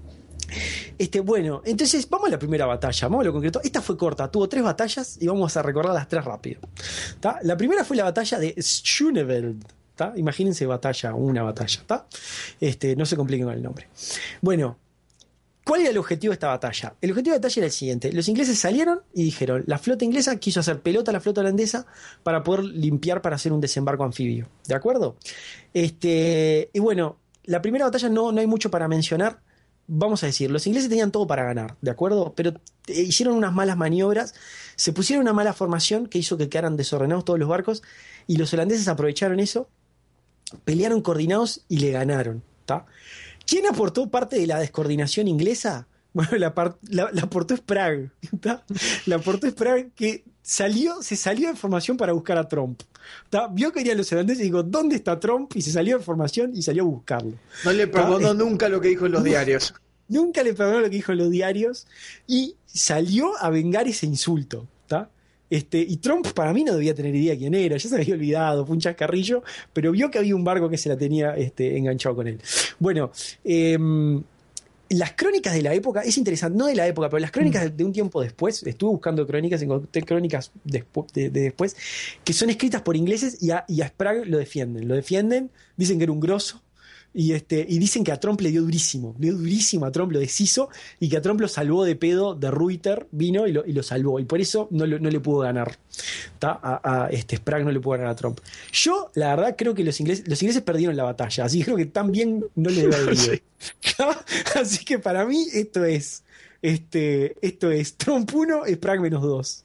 Este, bueno, entonces vamos a la primera batalla, vamos a lo concreto. Esta fue corta, tuvo tres batallas y vamos a recordar las tres rápido. ¿Tá? La primera fue la batalla de Schöneveld. ¿Tá? Imagínense batalla, una batalla. ¿Tá? Este, no se compliquen con el nombre. Bueno, ¿cuál era el objetivo de esta batalla? El objetivo de la batalla era el siguiente. Los ingleses salieron y dijeron, la flota inglesa quiso hacer pelota a la flota holandesa para poder limpiar para hacer un desembarco anfibio. ¿De acuerdo? Este, y bueno, la primera batalla no, no hay mucho para mencionar. Vamos a decir, los ingleses tenían todo para ganar, ¿de acuerdo? Pero eh, hicieron unas malas maniobras, se pusieron una mala formación que hizo que quedaran desordenados todos los barcos y los holandeses aprovecharon eso, pelearon coordinados y le ganaron, ¿tá? ¿Quién aportó parte de la descoordinación inglesa? Bueno, la, part, la, la aportó Sprague, ¿tá? La aportó Sprague que salió, se salió de formación para buscar a Tromp. ¿Tá? Vio que venían los holandeses y dijo, ¿dónde está Tromp? Y se salió de formación y salió a buscarlo. No le perdonó nunca lo que dijo en los diarios. Nunca le perdonó lo que dijo en los diarios y salió a vengar ese insulto. ¿Tá? Este, y Tromp para mí no debía tener idea quién era, ya se había olvidado, fue un chascarrillo, pero vio que había un barco que se la tenía este, enganchado con él. Bueno, eh, las crónicas de la época, es interesante, no de la época, pero las crónicas de, de un tiempo después, estuve buscando crónicas, encontré crónicas despu de, de después, que son escritas por ingleses y a, y a Sprague lo defienden, lo defienden, dicen que era un grosso, y, este, y dicen que a Tromp le dio durísimo, le dio durísimo a Tromp, lo deshizo, y que a Tromp lo salvó de pedo de Ruyter, vino y lo, y lo salvó, y por eso no, lo, no le pudo ganar, ¿tá? A, a este Sprague no le pudo ganar a Tromp. Yo, la verdad, creo que los ingleses, los ingleses perdieron la batalla, así que creo que tan bien no le debe haber ido. Así que para mí esto es, este, esto es Tromp uno, Sprague menos dos.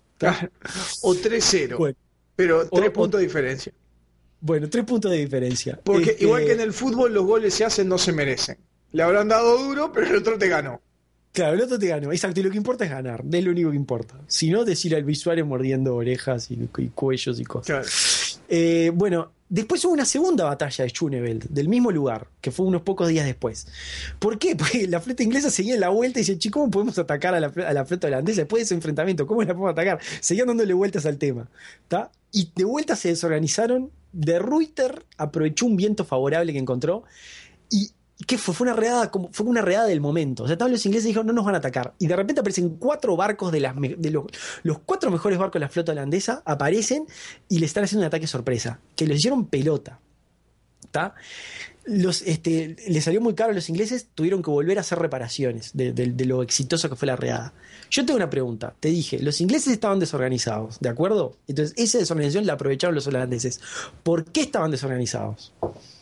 O tres cero, bueno, pero tres puntos de diferencia. Bueno, tres puntos de diferencia. Porque este... igual que en el fútbol, los goles se hacen, no se merecen. Le habrán dado duro, pero el otro te ganó. Claro, el otro te ganó. Exacto, y lo que importa es ganar. Es lo único que importa. Si no, decir al visual mordiendo orejas y, y cuellos y cosas. Claro. Eh, bueno, después hubo una segunda batalla de Schöneveld, del mismo lugar, que fue unos pocos días después. ¿Por qué? Porque la flota inglesa seguía en la vuelta y decía, chico, ¿cómo podemos atacar a la, a la flota holandesa después de ese enfrentamiento? ¿Cómo la podemos atacar? Seguían dándole vueltas al tema. ¿Tá? Y de vuelta se desorganizaron. De Ruyter aprovechó un viento favorable que encontró y ¿qué fue? Fue una redada, como, fue una redada del momento. O sea, todos los ingleses dijeron no nos van a atacar. Y de repente aparecen cuatro barcos de, las, de los, los cuatro mejores barcos de la flota holandesa, aparecen y le están haciendo un ataque sorpresa. Que los hicieron pelota. ¿Tá? Los, este, les salió muy caro a los ingleses, tuvieron que volver a hacer reparaciones de, de, de lo exitoso que fue la redada. Yo tengo una pregunta, te dije, los ingleses estaban desorganizados, ¿de acuerdo? Entonces esa desorganización la aprovecharon los holandeses. ¿Por qué estaban desorganizados?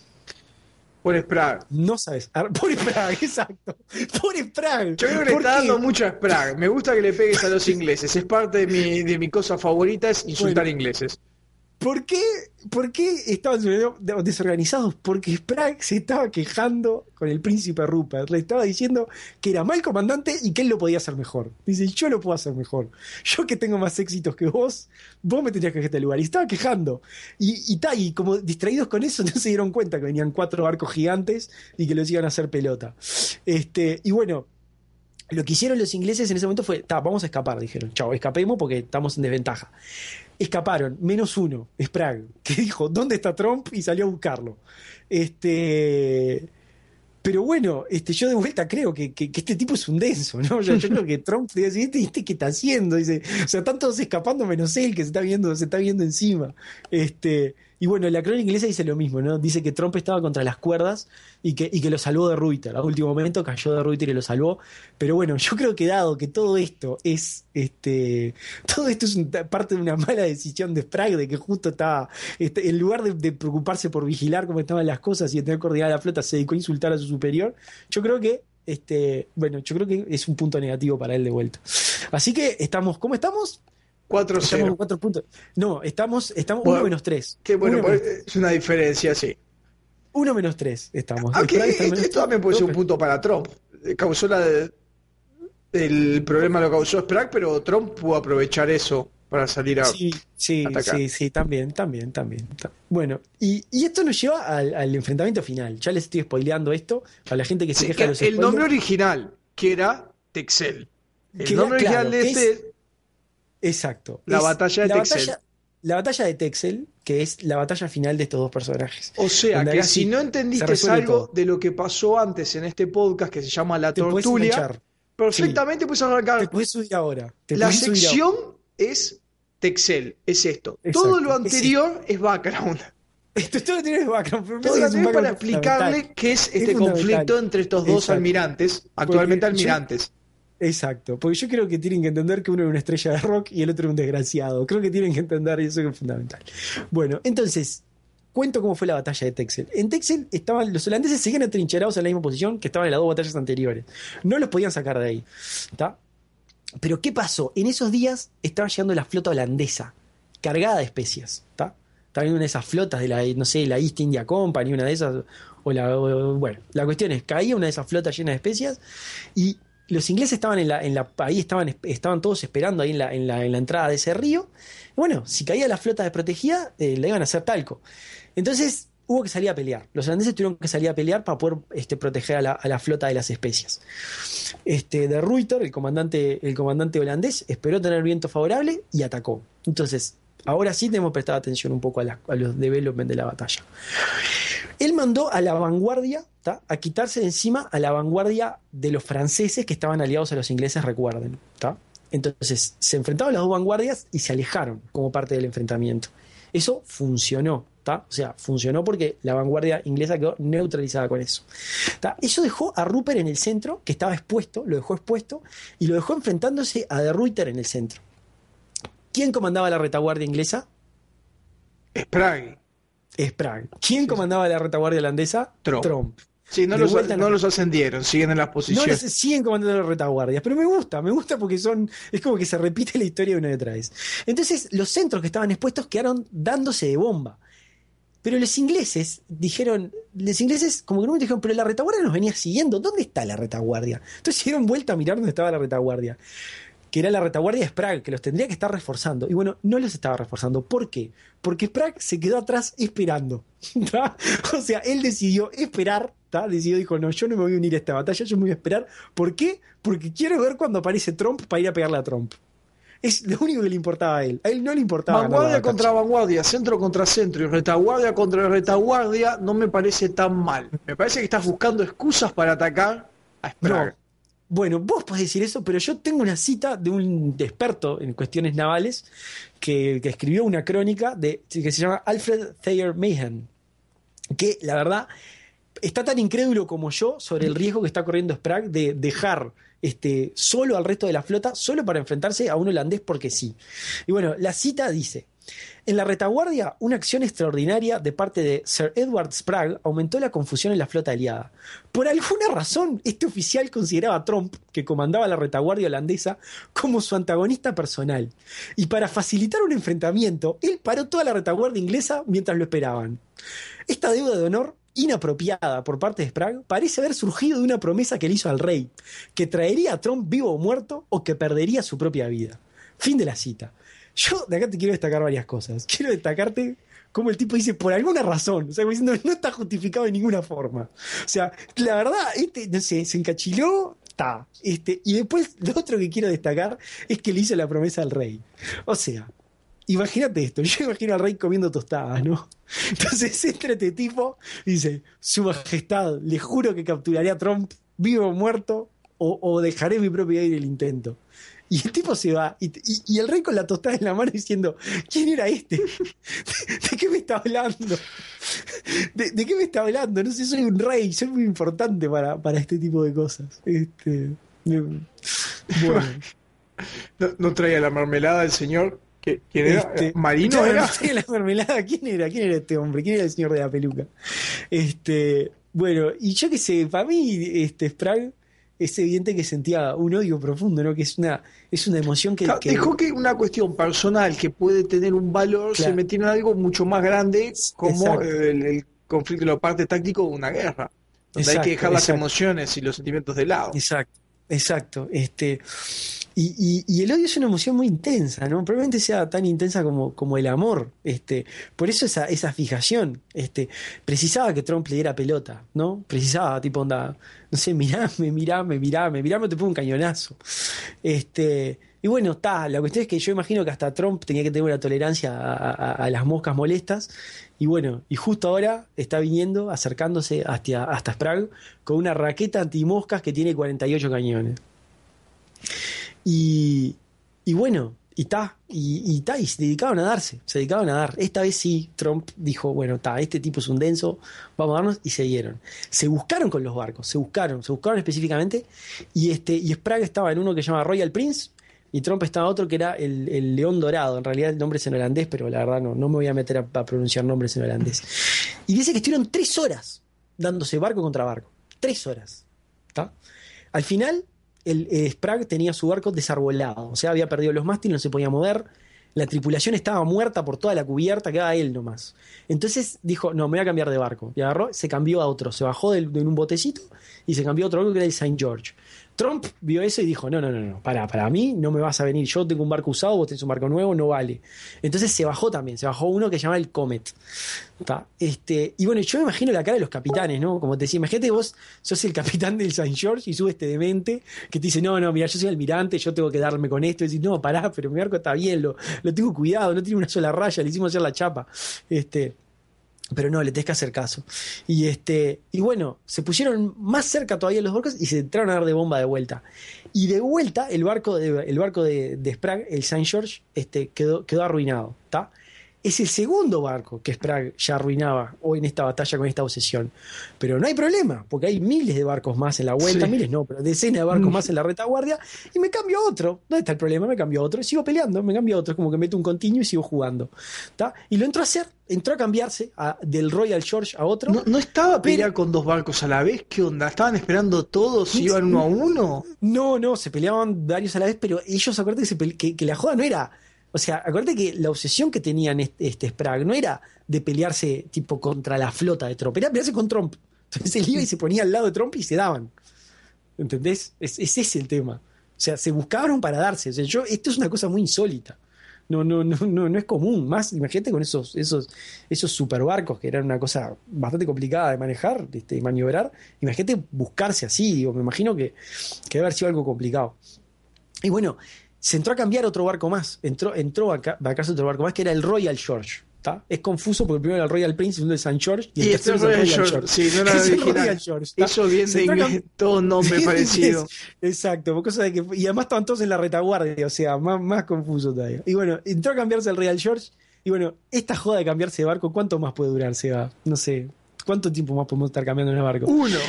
Por Sprague. No sabes. Por Sprague, exacto. Por Sprague. Yo creo que le está dando mucho a Sprague. Me gusta que le pegues a los ingleses. Es parte de mi, de mi cosa favorita, es insultar bueno. ingleses. ¿Por qué, ¿Por qué estaban desorganizados? Porque Sprague se estaba quejando con el príncipe Rupert. Le estaba diciendo que era mal comandante y que él lo podía hacer mejor. Dice, yo lo puedo hacer mejor. Yo que tengo más éxitos que vos, vos me tenías que dejar este lugar. Y estaba quejando. Y, y, ta, y como distraídos con eso, no se dieron cuenta que venían cuatro barcos gigantes y que los iban a hacer pelota. Este, y bueno, lo que hicieron los ingleses en ese momento fue, ta, vamos a escapar, dijeron. Chao, escapemos porque estamos en desventaja. Escaparon, menos uno, Sprague, que dijo, ¿dónde está Tromp? Y salió a buscarlo. Este, pero bueno, este, yo de vuelta creo que, que, que este tipo es un denso, ¿no? Yo, yo creo que Tromp dice, ¿este, este qué está haciendo? Dice, o sea, están todos escapando menos él, que se está viendo, se está viendo encima. Este, y bueno, la crónica inglesa dice lo mismo, ¿no? Dice que Tromp estaba contra las cuerdas y que, y que lo salvó de Ruyter. A último momento cayó de Ruyter y lo salvó. Pero bueno, yo creo que dado que todo esto es este todo esto es un, parte de una mala decisión de Sprague, de que justo estaba, este, en lugar de, de preocuparse por vigilar cómo estaban las cosas y de tener coordinada la flota, se dedicó a insultar a su superior. Yo creo que este, bueno, yo creo que es un punto negativo para él de vuelta. Así que estamos, ¿cómo estamos? cuatro cero. Estamos en cuatro puntos. No, estamos, estamos bueno, uno menos tres. Que bueno, uno es una diferencia, sí. uno menos tres estamos. Aunque esto, esto también puede ser un punto para Trump. Causó la de, el problema lo causó Sprague, pero Trump pudo aprovechar eso para salir a sí, sí, atacar. Sí, sí, también, también, también. Bueno, y, y esto nos lleva al, al enfrentamiento final. Ya les estoy spoileando esto a la gente que se sí, queja que de los el spoilers. nombre original, que era Texel. El Que nombre era, original claro, de este es, exacto. la es batalla de la Texel. Batalla, la batalla de Texel, que es la batalla final de estos dos personajes. O sea, que si sí no entendiste algo todo. de lo que pasó antes en este podcast que se llama La Tortulia, perfectamente sí. puedes arrancar. Te puedes subir ahora. Te la subir sección ahora. es Texel, es esto. Exacto. Todo lo anterior es, es background. Esto, esto lo tiene background. Pero todo lo anterior para explicarle qué es este es conflicto entre estos dos Exacto. almirantes, actualmente Porque almirantes. Yo, Exacto, porque yo creo que tienen que entender que uno es una estrella de rock y el otro es un desgraciado. Creo que tienen que entender eso, que es fundamental. Bueno, entonces, cuento cómo fue la batalla de Texel. En Texel estaban los holandeses, seguían atrincherados en la misma posición que estaban en las dos batallas anteriores. No los podían sacar de ahí. ¿Está? Pero ¿qué pasó? En esos días estaba llegando la flota holandesa, cargada de especias. ¿Está? Estaba en una de esas flotas de la, no sé, la East India Company, una de esas. O la, o, bueno, la cuestión es, caía una de esas flotas llenas de especias y los ingleses estaban en la, en la ahí estaban, estaban todos esperando ahí en la, en la, en la entrada de ese río. Bueno, si caía la flota desprotegida, eh, le iban a hacer talco. Entonces hubo que salir a pelear. Los holandeses tuvieron que salir a pelear para poder este, proteger a la, a la flota de las especias. Este, de Ruyter, el comandante, el comandante holandés, esperó tener viento favorable y atacó. Entonces, ahora sí tenemos que prestar atención un poco a, la, a los development de la batalla. Él mandó a la vanguardia, ¿tá? a quitarse de encima a la vanguardia de los franceses que estaban aliados a los ingleses, recuerden. ¿tá? Entonces se enfrentaron las dos vanguardias y se alejaron como parte del enfrentamiento. Eso funcionó, ¿tá? O sea, funcionó porque la vanguardia inglesa quedó neutralizada con eso. ¿tá? Eso dejó a Rupert en el centro, que estaba expuesto, lo dejó expuesto, y lo dejó enfrentándose a de Ruyter en el centro. ¿Quién comandaba la retaguardia inglesa? Sprague. Sprague. ¿Quién sí. comandaba la retaguardia holandesa? Trump. Trump. Sí, no, los, no los ascendieron, siguen en las posiciones. No, siguen comandando las retaguardias, pero me gusta, me gusta porque son, es como que se repite la historia una y otra vez. Entonces, los centros que estaban expuestos quedaron dándose de bomba. Pero los ingleses dijeron, los ingleses como que no me dijeron, pero la retaguardia nos venía siguiendo, ¿dónde está la retaguardia? Entonces dieron vuelta a mirar dónde estaba la retaguardia, que era la retaguardia de Sprague, que los tendría que estar reforzando. Y bueno, no los estaba reforzando. ¿Por qué? Porque Sprague se quedó atrás esperando. ¿tá? O sea, él decidió esperar, ¿tá? decidió, dijo, no, yo no me voy a unir a esta batalla, yo me voy a esperar. ¿Por qué? Porque quiero ver cuando aparece Trump para ir a pegarle a Trump. Es lo único que le importaba a él. A él no le importaba. Vanguardia contra vanguardia, centro contra centro y retaguardia contra retaguardia no me parece tan mal. Me parece que estás buscando excusas para atacar a Sprague. No. Bueno, vos podés decir eso, pero yo tengo una cita de un experto en cuestiones navales que, que escribió una crónica de, que se llama Alfred Thayer Mahan, que la verdad está tan incrédulo como yo sobre el riesgo que está corriendo Sprague de dejar este, solo al resto de la flota, solo para enfrentarse a un holandés porque sí. Y bueno, la cita dice: En la retaguardia, una acción extraordinaria de parte de Sir Edward Sprague aumentó la confusión en la flota aliada. Por alguna razón, este oficial consideraba a Tromp, que comandaba la retaguardia holandesa, como su antagonista personal. Y para facilitar un enfrentamiento, él paró toda la retaguardia inglesa mientras lo esperaban. Esta deuda de honor, inapropiada por parte de Sprague, parece haber surgido de una promesa que le hizo al rey, que traería a Tromp vivo o muerto o que perdería su propia vida. Fin de la cita. Yo de acá te quiero destacar varias cosas. Quiero destacarte cómo el tipo dice por alguna razón. O sea, como diciendo, no está justificado de ninguna forma. O sea, la verdad, este, no sé, se encachiló, está. Este, y después, lo otro que quiero destacar es que le hizo la promesa al rey. O sea, imagínate esto. Yo imagino al rey comiendo tostadas, ¿no? Entonces entra este tipo y dice, Su Majestad, le juro que capturaré a Trump, vivo o muerto, o, o dejaré mi propia vida en el intento. Y el tipo se va, y, y, y el rey con la tostada en la mano diciendo, ¿quién era este? ¿De, de qué me está hablando? ¿De, ¿De qué me está hablando? No sé, soy un rey, soy muy importante para, para este tipo de cosas. Este, bueno. No, no traía la mermelada el señor. ¿Quién era? Este, ¿Marino era? No traía la mermelada. ¿Quién era? ¿Quién era este hombre? ¿Quién era el señor de la peluca? Este, bueno, y yo qué sé, para mí, este Sprague, es evidente que sentía un odio profundo, ¿no? Que es una, es una emoción que, Claro, que... Dejó que una cuestión personal que puede tener un valor Claro. se metiera en algo mucho más grande como el, el conflicto, la parte táctica de una guerra, donde Exacto, hay que dejar las exacto. emociones y los sentimientos de lado. Exacto, exacto. Este, y, y, y el odio es una emoción muy intensa, ¿no? Probablemente sea tan intensa como, como el amor. Este, por eso esa, esa fijación. Este, precisaba que Trump le diera pelota, ¿no? Precisaba, tipo, onda, no sé, mirame, mirame, mirame, mirame, te pongo un cañonazo. Este, y bueno, está, la cuestión es que yo imagino que hasta Trump tenía que tener una tolerancia a, a, a las moscas molestas. Y bueno, y justo ahora está viniendo, acercándose hasta, hasta Sprague con una raqueta antimoscas que tiene cuarenta y ocho cañones. Y, y bueno, y está, y, y, ta, y se dedicaban a darse, se dedicaban a dar. Esta vez sí, Trump dijo, bueno, está, este tipo es un denso, vamos a darnos, y se dieron. Se buscaron con los barcos, se buscaron, se buscaron específicamente, y este, y Sprague estaba en uno que se llama Royal Prince, y Trump estaba en otro que era el, el León Dorado. En realidad el nombre es en holandés, pero la verdad no, no me voy a meter a, a pronunciar nombres en holandés. Y dice que estuvieron tres horas dándose barco contra barco. Tres horas. ¿Tá? Al final, el, el Sprague tenía su barco desarbolado. O sea, había perdido los mástiles, no se podía mover. La tripulación estaba muerta por toda la cubierta, quedaba él nomás. Entonces dijo, no, me voy a cambiar de barco. Y agarró, se cambió a otro. Se bajó de, de un botecito y se cambió a otro barco que era el Saint George. Trump vio eso y dijo, no, no, no, no, para, para mí no me vas a venir, yo tengo un barco usado, vos tenés un barco nuevo, no vale. Entonces se bajó también, se bajó uno que se llama el Comet. ¿Tá? Este, y bueno, yo me imagino la cara de los capitanes, ¿no? Como te decía, imagínate que vos sos el capitán del Saint George y sube este demente que te dice, no, no, mira, yo soy almirante, yo tengo que darme con esto. Y decís, no, pará, pero mi barco está bien, lo, lo tengo cuidado, no tiene una sola raya, le hicimos hacer la chapa. Este... Pero no, le tenés que hacer caso. Y este, y bueno, se pusieron más cerca todavía los barcos y se entraron a dar de bomba de vuelta. Y de vuelta, el barco de, el barco de, de Sprague, el Saint George, este, quedó, quedó arruinado. ¿Tá? Es el segundo barco que Sprague ya arruinaba hoy en esta batalla con esta obsesión. Pero no hay problema, porque hay miles de barcos más en la vuelta, sí. miles no, pero decenas de barcos más en la retaguardia, y me cambio a otro. ¿Dónde está el problema? Me cambio a otro, y sigo peleando, me cambio a otro, es como que meto un continuo y sigo jugando. ¿Tá? Y lo entró a hacer, entró a cambiarse a, del Royal George a otro. ¿No, no estaba a pelear pero... con dos barcos a la vez? ¿Qué onda? ¿Estaban esperando todos y iban uno a uno? No, no, se peleaban varios a la vez, pero ellos, acuérdate que, se pele... que, que la joda no era... O sea, acuérdate que la obsesión que tenían este, este Sprague no era de pelearse tipo contra la flota de Trump, era pelearse con Trump. Entonces él iba y se ponía al lado de Trump y se daban. ¿Entendés? Es, es ese el tema. O sea, se buscaron para darse. O sea, yo, esto es una cosa muy insólita. No, no, no, no, no es común. Más, imagínate con esos, esos, esos superbarcos que eran una cosa bastante complicada de manejar, de, de maniobrar. Imagínate buscarse así. Digo, me imagino que, que debe haber sido algo complicado. Y bueno, se entró a cambiar otro barco más. Entró, entró a vacarse otro barco más que era el Royal George. ¿Tá? Es confuso porque primero era el Royal Prince, segundo el Saint George y el y tercero es el Royal Royal George. George. Sí, no era el original. George, eso bien de inglés, todo nombre parecido. Exacto, cosa de que, y además estaban todos en la retaguardia, o sea, más, más confuso todavía. Y bueno, entró a cambiarse el Royal George. Y bueno, esta joda de cambiarse de barco, ¿cuánto más puede durar, Seba? No sé, ¿cuánto tiempo más podemos estar cambiando en el barco? Uno.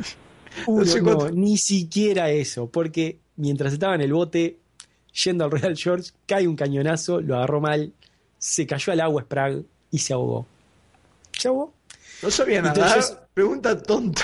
Uno, no, sé no ni siquiera eso, porque mientras estaba en el bote yendo al Royal George, cae un cañonazo, lo agarró mal, se cayó al agua Sprague y se ahogó. ¿Se ahogó? No sabía nadar. Entonces, pregunta tonta.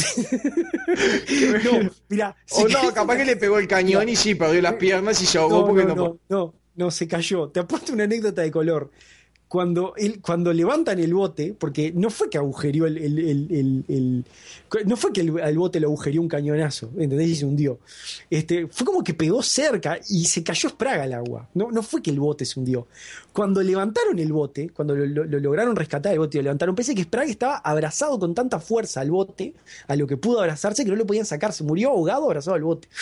no, mirá, o no, capaz que le pegó el cañón y sí, perdió las piernas y se ahogó no, porque no, no... No, no, no, se cayó. Te apuesto una anécdota de color. Cuando, el, cuando levantan el bote, porque no fue que agujerió el, el, el, el, el no fue que el, al bote lo agujerió un cañonazo, ¿entendés? Y se hundió. Este, fue como que pegó cerca y se cayó Sprague al agua. No, no fue que el bote se hundió. Cuando levantaron el bote, cuando lo, lo, lo lograron rescatar el bote y lo levantaron, pensé que Sprague estaba abrazado con tanta fuerza al bote, a lo que pudo abrazarse, que no lo podían sacar. Se murió ahogado abrazado al bote.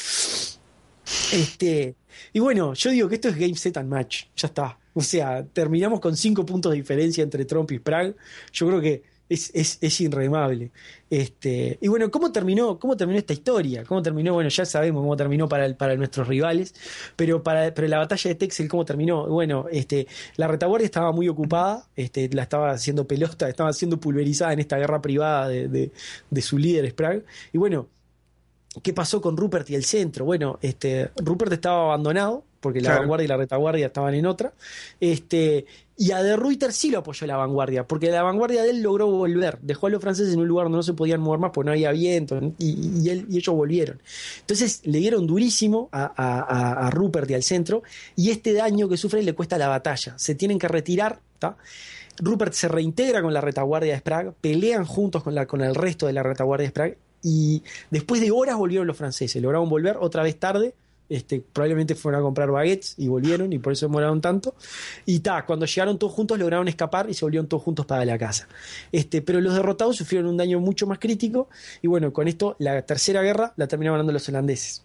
Este, y bueno, yo digo que esto es game, set and match. Ya está. O sea, terminamos con cinco puntos de diferencia entre Trump y Sprague. Yo creo que es, es, es irremable. Este, y bueno, ¿cómo terminó, ¿cómo terminó esta historia? ¿Cómo terminó? Bueno, ya sabemos cómo terminó para, para nuestros rivales, pero para, para la batalla de Texel, ¿cómo terminó? Bueno, este, la retaguardia estaba muy ocupada, este, la estaba haciendo pelota, estaba siendo pulverizada en esta guerra privada de, de, de su líder Sprague. Y bueno, ¿qué pasó con Rupert y el centro? Bueno, este, Rupert estaba abandonado, porque la claro. vanguardia y la retaguardia estaban en otra. Este, y a De Ruyter sí lo apoyó la vanguardia, porque la vanguardia de él logró volver. Dejó a los franceses en un lugar donde no se podían mover más porque no había viento, y, y, él, y ellos volvieron. Entonces le dieron durísimo a, a, a Rupert y al centro, y este daño que sufren le cuesta la batalla. Se tienen que retirar, ¿tá? Rupert se reintegra con la retaguardia de Sprague, pelean juntos con, la, con el resto de la retaguardia de Sprague, y después de horas volvieron los franceses. Lograron volver otra vez tarde. Este, probablemente fueron a comprar baguettes y volvieron, y por eso demoraron tanto. Y ta, cuando llegaron todos juntos lograron escapar y se volvieron todos juntos para la casa. Este, pero los derrotados sufrieron un daño mucho más crítico, y bueno, con esto la tercera guerra la terminaron ganando los holandeses.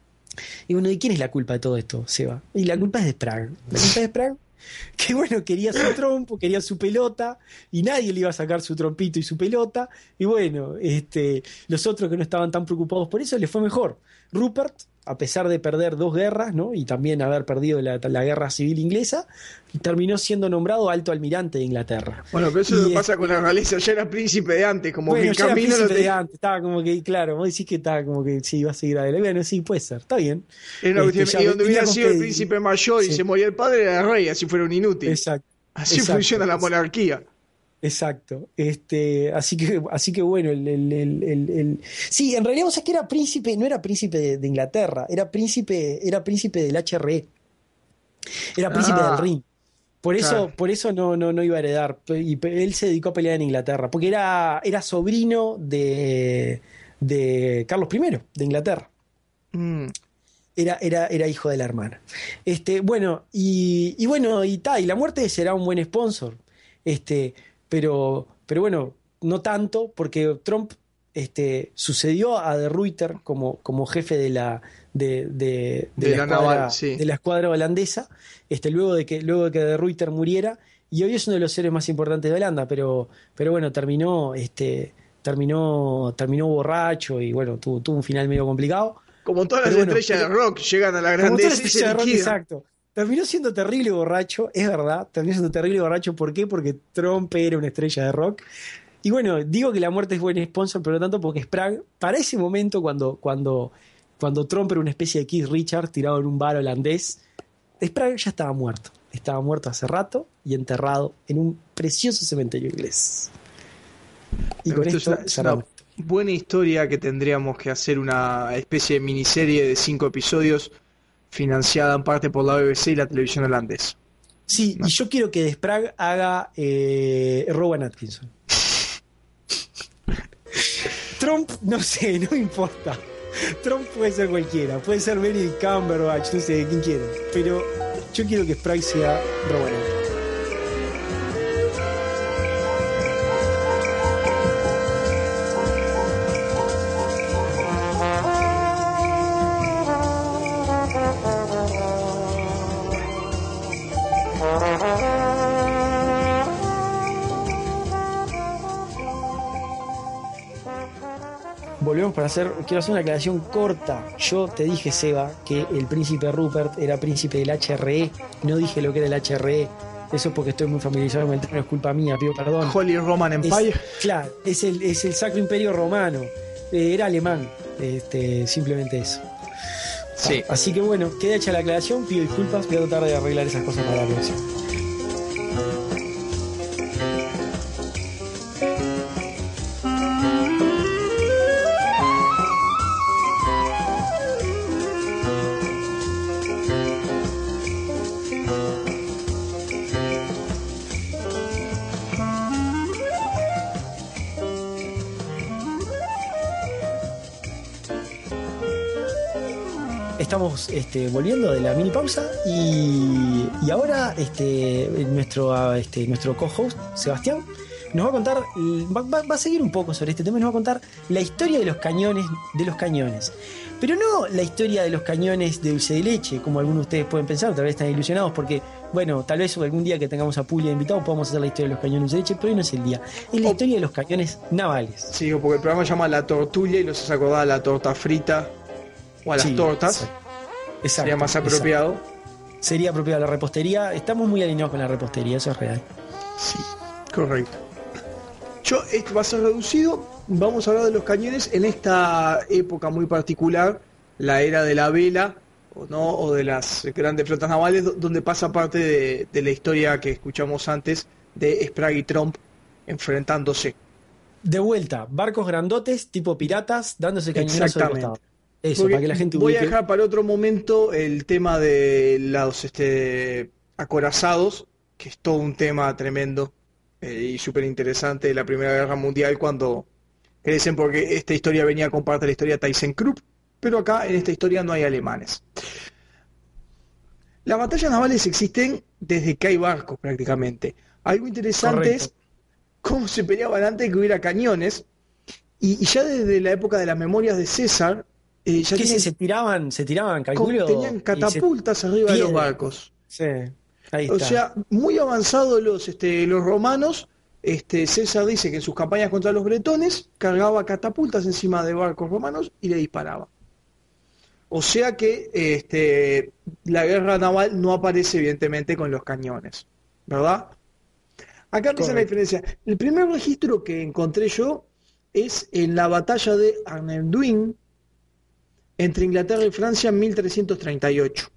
Y bueno, ¿de quién es la culpa de todo esto, Seba? Y la culpa es de Sprague. La culpa es de Sprague, que bueno, quería su trompo, quería su pelota, y nadie le iba a sacar su trompito y su pelota. Y bueno, este, los otros que no estaban tan preocupados por eso les fue mejor. Rupert, a pesar de perder dos guerras, ¿no? Y también haber perdido la, la guerra civil inglesa, terminó siendo nombrado alto almirante de Inglaterra. Bueno, pero eso y, lo pasa con la realeza, ya era príncipe de antes, como bueno, que el ya camino era príncipe lo te... de antes, estaba como que, claro, vos decís que estaba como que sí, iba a seguir adelante. Bueno, sí, puede ser, está bien. Era este, y donde hubiera sido el príncipe mayor y sí. se moría el padre, era el rey, así fuera un inútil. Exacto. Así exacto, funciona la monarquía. Exacto, este, así que, así que bueno, el, el, el, el, el... sí, en realidad, o sea, que era príncipe, no era príncipe de, de Inglaterra, era príncipe, era príncipe del H R E, era príncipe ah, del Rin, por eso, claro. por eso no, no, no iba a heredar, y él se dedicó a pelear en Inglaterra, porque era, era sobrino de, de Carlos primero de Inglaterra. Mm. Era, era, era hijo de la hermana. Este, bueno, y, y bueno, y ta, y la muerte será un buen sponsor. Este, Pero, pero bueno, no tanto, porque Trump este, sucedió a De Ruyter como, como jefe de la, de, de, de, de, la, la escuadra, naval, sí. de la escuadra holandesa, este, luego, de que, luego de que De Ruyter muriera, y hoy es uno de los héroes más importantes de Holanda, pero, pero bueno, terminó, este, terminó, terminó borracho y bueno, tuvo, tuvo un final medio complicado. Como todas las bueno, estrellas pero, de rock llegan a la grandeza y se de rock, exacto. Terminó siendo terrible borracho, es verdad, terminó siendo terrible borracho. ¿Por qué? Porque Trump era una estrella de rock. Y bueno, digo que la muerte es buen sponsor, pero no tanto porque Sprague, para ese momento, cuando, cuando, cuando Trump era una especie de Keith Richards tirado en un bar holandés, Sprague ya estaba muerto. Estaba muerto hace rato y enterrado en un precioso cementerio inglés. Y pero con esto, esto es, una, es una buena historia que tendríamos que hacer una especie de miniserie de cinco episodios financiada en parte por la B B C y la televisión holandesa. Sí, no. Y yo quiero que de Sprague haga eh, Rowan Atkinson. Trump, no sé, no me importa. Trump puede ser cualquiera, puede ser Benedict Cumberbatch, no sé, quien quiera. Pero yo quiero que Sprague sea Rowan Atkinson. Volvemos para hacer, quiero hacer una aclaración corta. Yo te dije, Seba, que el príncipe Rupert era príncipe del H R E, no dije lo que era el H R E. Eso es porque estoy muy familiarizado con el término, es culpa mía, pido perdón. Holy Roman Empire. Es, claro, es el, es el Sacro Imperio Romano. Eh, era alemán, este, simplemente eso. Sí. Ah, así que bueno, queda hecha la aclaración, pido disculpas, voy a tratar de arreglar esas cosas para la próxima. Estamos este, volviendo de la mini pausa y, y ahora este, nuestro, este, nuestro co-host, Sebastián, nos va a contar, va, va, va a seguir un poco sobre este tema y nos va a contar la historia de los cañones, de los cañones. Pero no la historia de los cañones de dulce de leche, como algunos de ustedes pueden pensar, tal vez están ilusionados porque, bueno, tal vez algún día que tengamos a Puglia invitado podamos hacer la historia de los cañones de dulce de leche, pero hoy no es el día. Es la historia de los cañones navales. Sí, porque el programa se llama La Tortulia y los hace acordar a la torta frita o a las Sí, tortas. Exacto, Sería más apropiado. Exacto. Sería apropiado la repostería. Estamos muy alineados con la repostería, eso es real. Sí, correcto. Yo, esto va a ser reducido. Vamos a hablar de los cañones en esta época muy particular, la era de la vela, o no, o de las grandes flotas navales, donde pasa parte de, de la historia que escuchamos antes de Sprague y Tromp enfrentándose. De vuelta, barcos grandotes, tipo piratas, dándose cañonazos de Exactamente. costado. Eso, Porque para que la gente voy ubique. a dejar para otro momento el tema de los este, acorazados, que es todo un tema tremendo eh, y súper interesante de la Primera Guerra Mundial cuando crecen, porque esta historia venía con parte de la historia de ThyssenKrupp, pero acá en esta historia no hay alemanes. Las batallas navales existen desde que hay barcos prácticamente. Algo interesante Correcto. es cómo se peleaban antes de que hubiera cañones, y, y ya desde la época de las memorias de César, eh, ya ¿Qué tienen, se, se tiraban? Se tiraban, con- calculo. tenían y se- catapultas arriba de los piedra. barcos. Sí, ahí O está. sea, muy avanzados los, este, los romanos. Este, César dice que en sus campañas contra los bretones cargaba catapultas encima de barcos romanos y le disparaba. O sea que este, la guerra naval no aparece evidentemente con los cañones, ¿verdad? Acá empieza la Correcto. diferencia. El primer registro que encontré yo es en la batalla de Arnhem-Duin entre Inglaterra y Francia en mil trescientos treinta y ocho.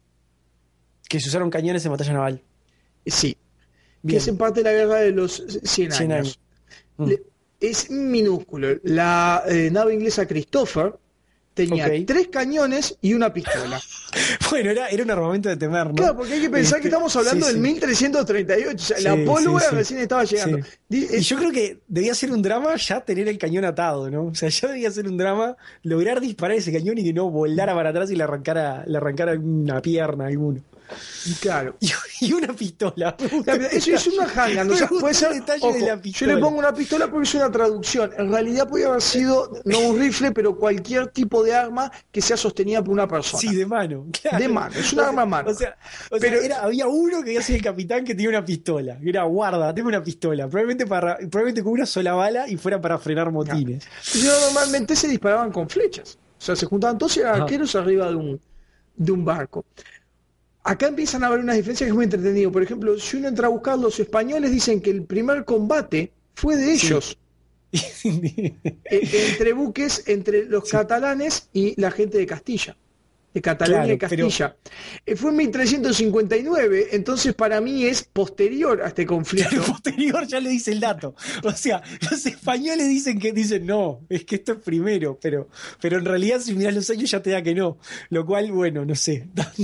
Que se usaron cañones en batalla naval. Sí, que Bien. es en parte la guerra de los cien cien años. años. Mm. Le- Es minúsculo. La eh, nave inglesa Christopher tenía Ok. tres cañones y una pistola. Bueno, era, era un armamento de temer, ¿no? Claro, porque hay que pensar que Este, estamos hablando sí, del sí. mil trescientos treinta y ocho. O sea, Sí, la pólvora sí, sí. recién estaba llegando. Sí. Di- Y eh, yo creo que debía ser un drama ya tener el cañón atado, ¿no? O sea, ya debía ser un drama lograr disparar ese cañón y que no volara para atrás y le arrancara, le arrancara una pierna a alguno. Claro. Y, y una pistola. Claro, eso es una janga, ¿no? O sea, Me gusta puede ser, el detalle ojo, de la yo pistola. le pongo una pistola porque es una traducción. En realidad podría haber sido no un rifle, pero cualquier tipo de arma que sea sostenida por una persona. Sí, de mano. Claro. De mano, es una O sea- arma a mano. O sea, o sea, Pero- era- había uno que había sido el capitán que tenía una pistola. Que era, guarda, tengo una pistola. Probablemente, para, probablemente con una sola bala y fuera para frenar motines. Yo normalmente se disparaban con flechas. O sea, se juntaban todos y eran Ajá. arqueros arriba de un, de un barco. Acá empiezan a haber unas diferencias que es muy entretenido. Por ejemplo, si uno entra a buscar, los españoles dicen que el primer combate fue de Sí. ellos. E- entre buques, entre los Sí. catalanes y la gente de Castilla, de Cataluña Claro, y Castilla. Eh, Fue en mil trescientos cincuenta y nueve, entonces para mí es posterior a este conflicto. El posterior ya le dice el dato. O sea, los españoles dicen que dicen no, es que esto es primero, pero, pero en realidad si miras los años ya te da que no. Lo cual, bueno, no sé,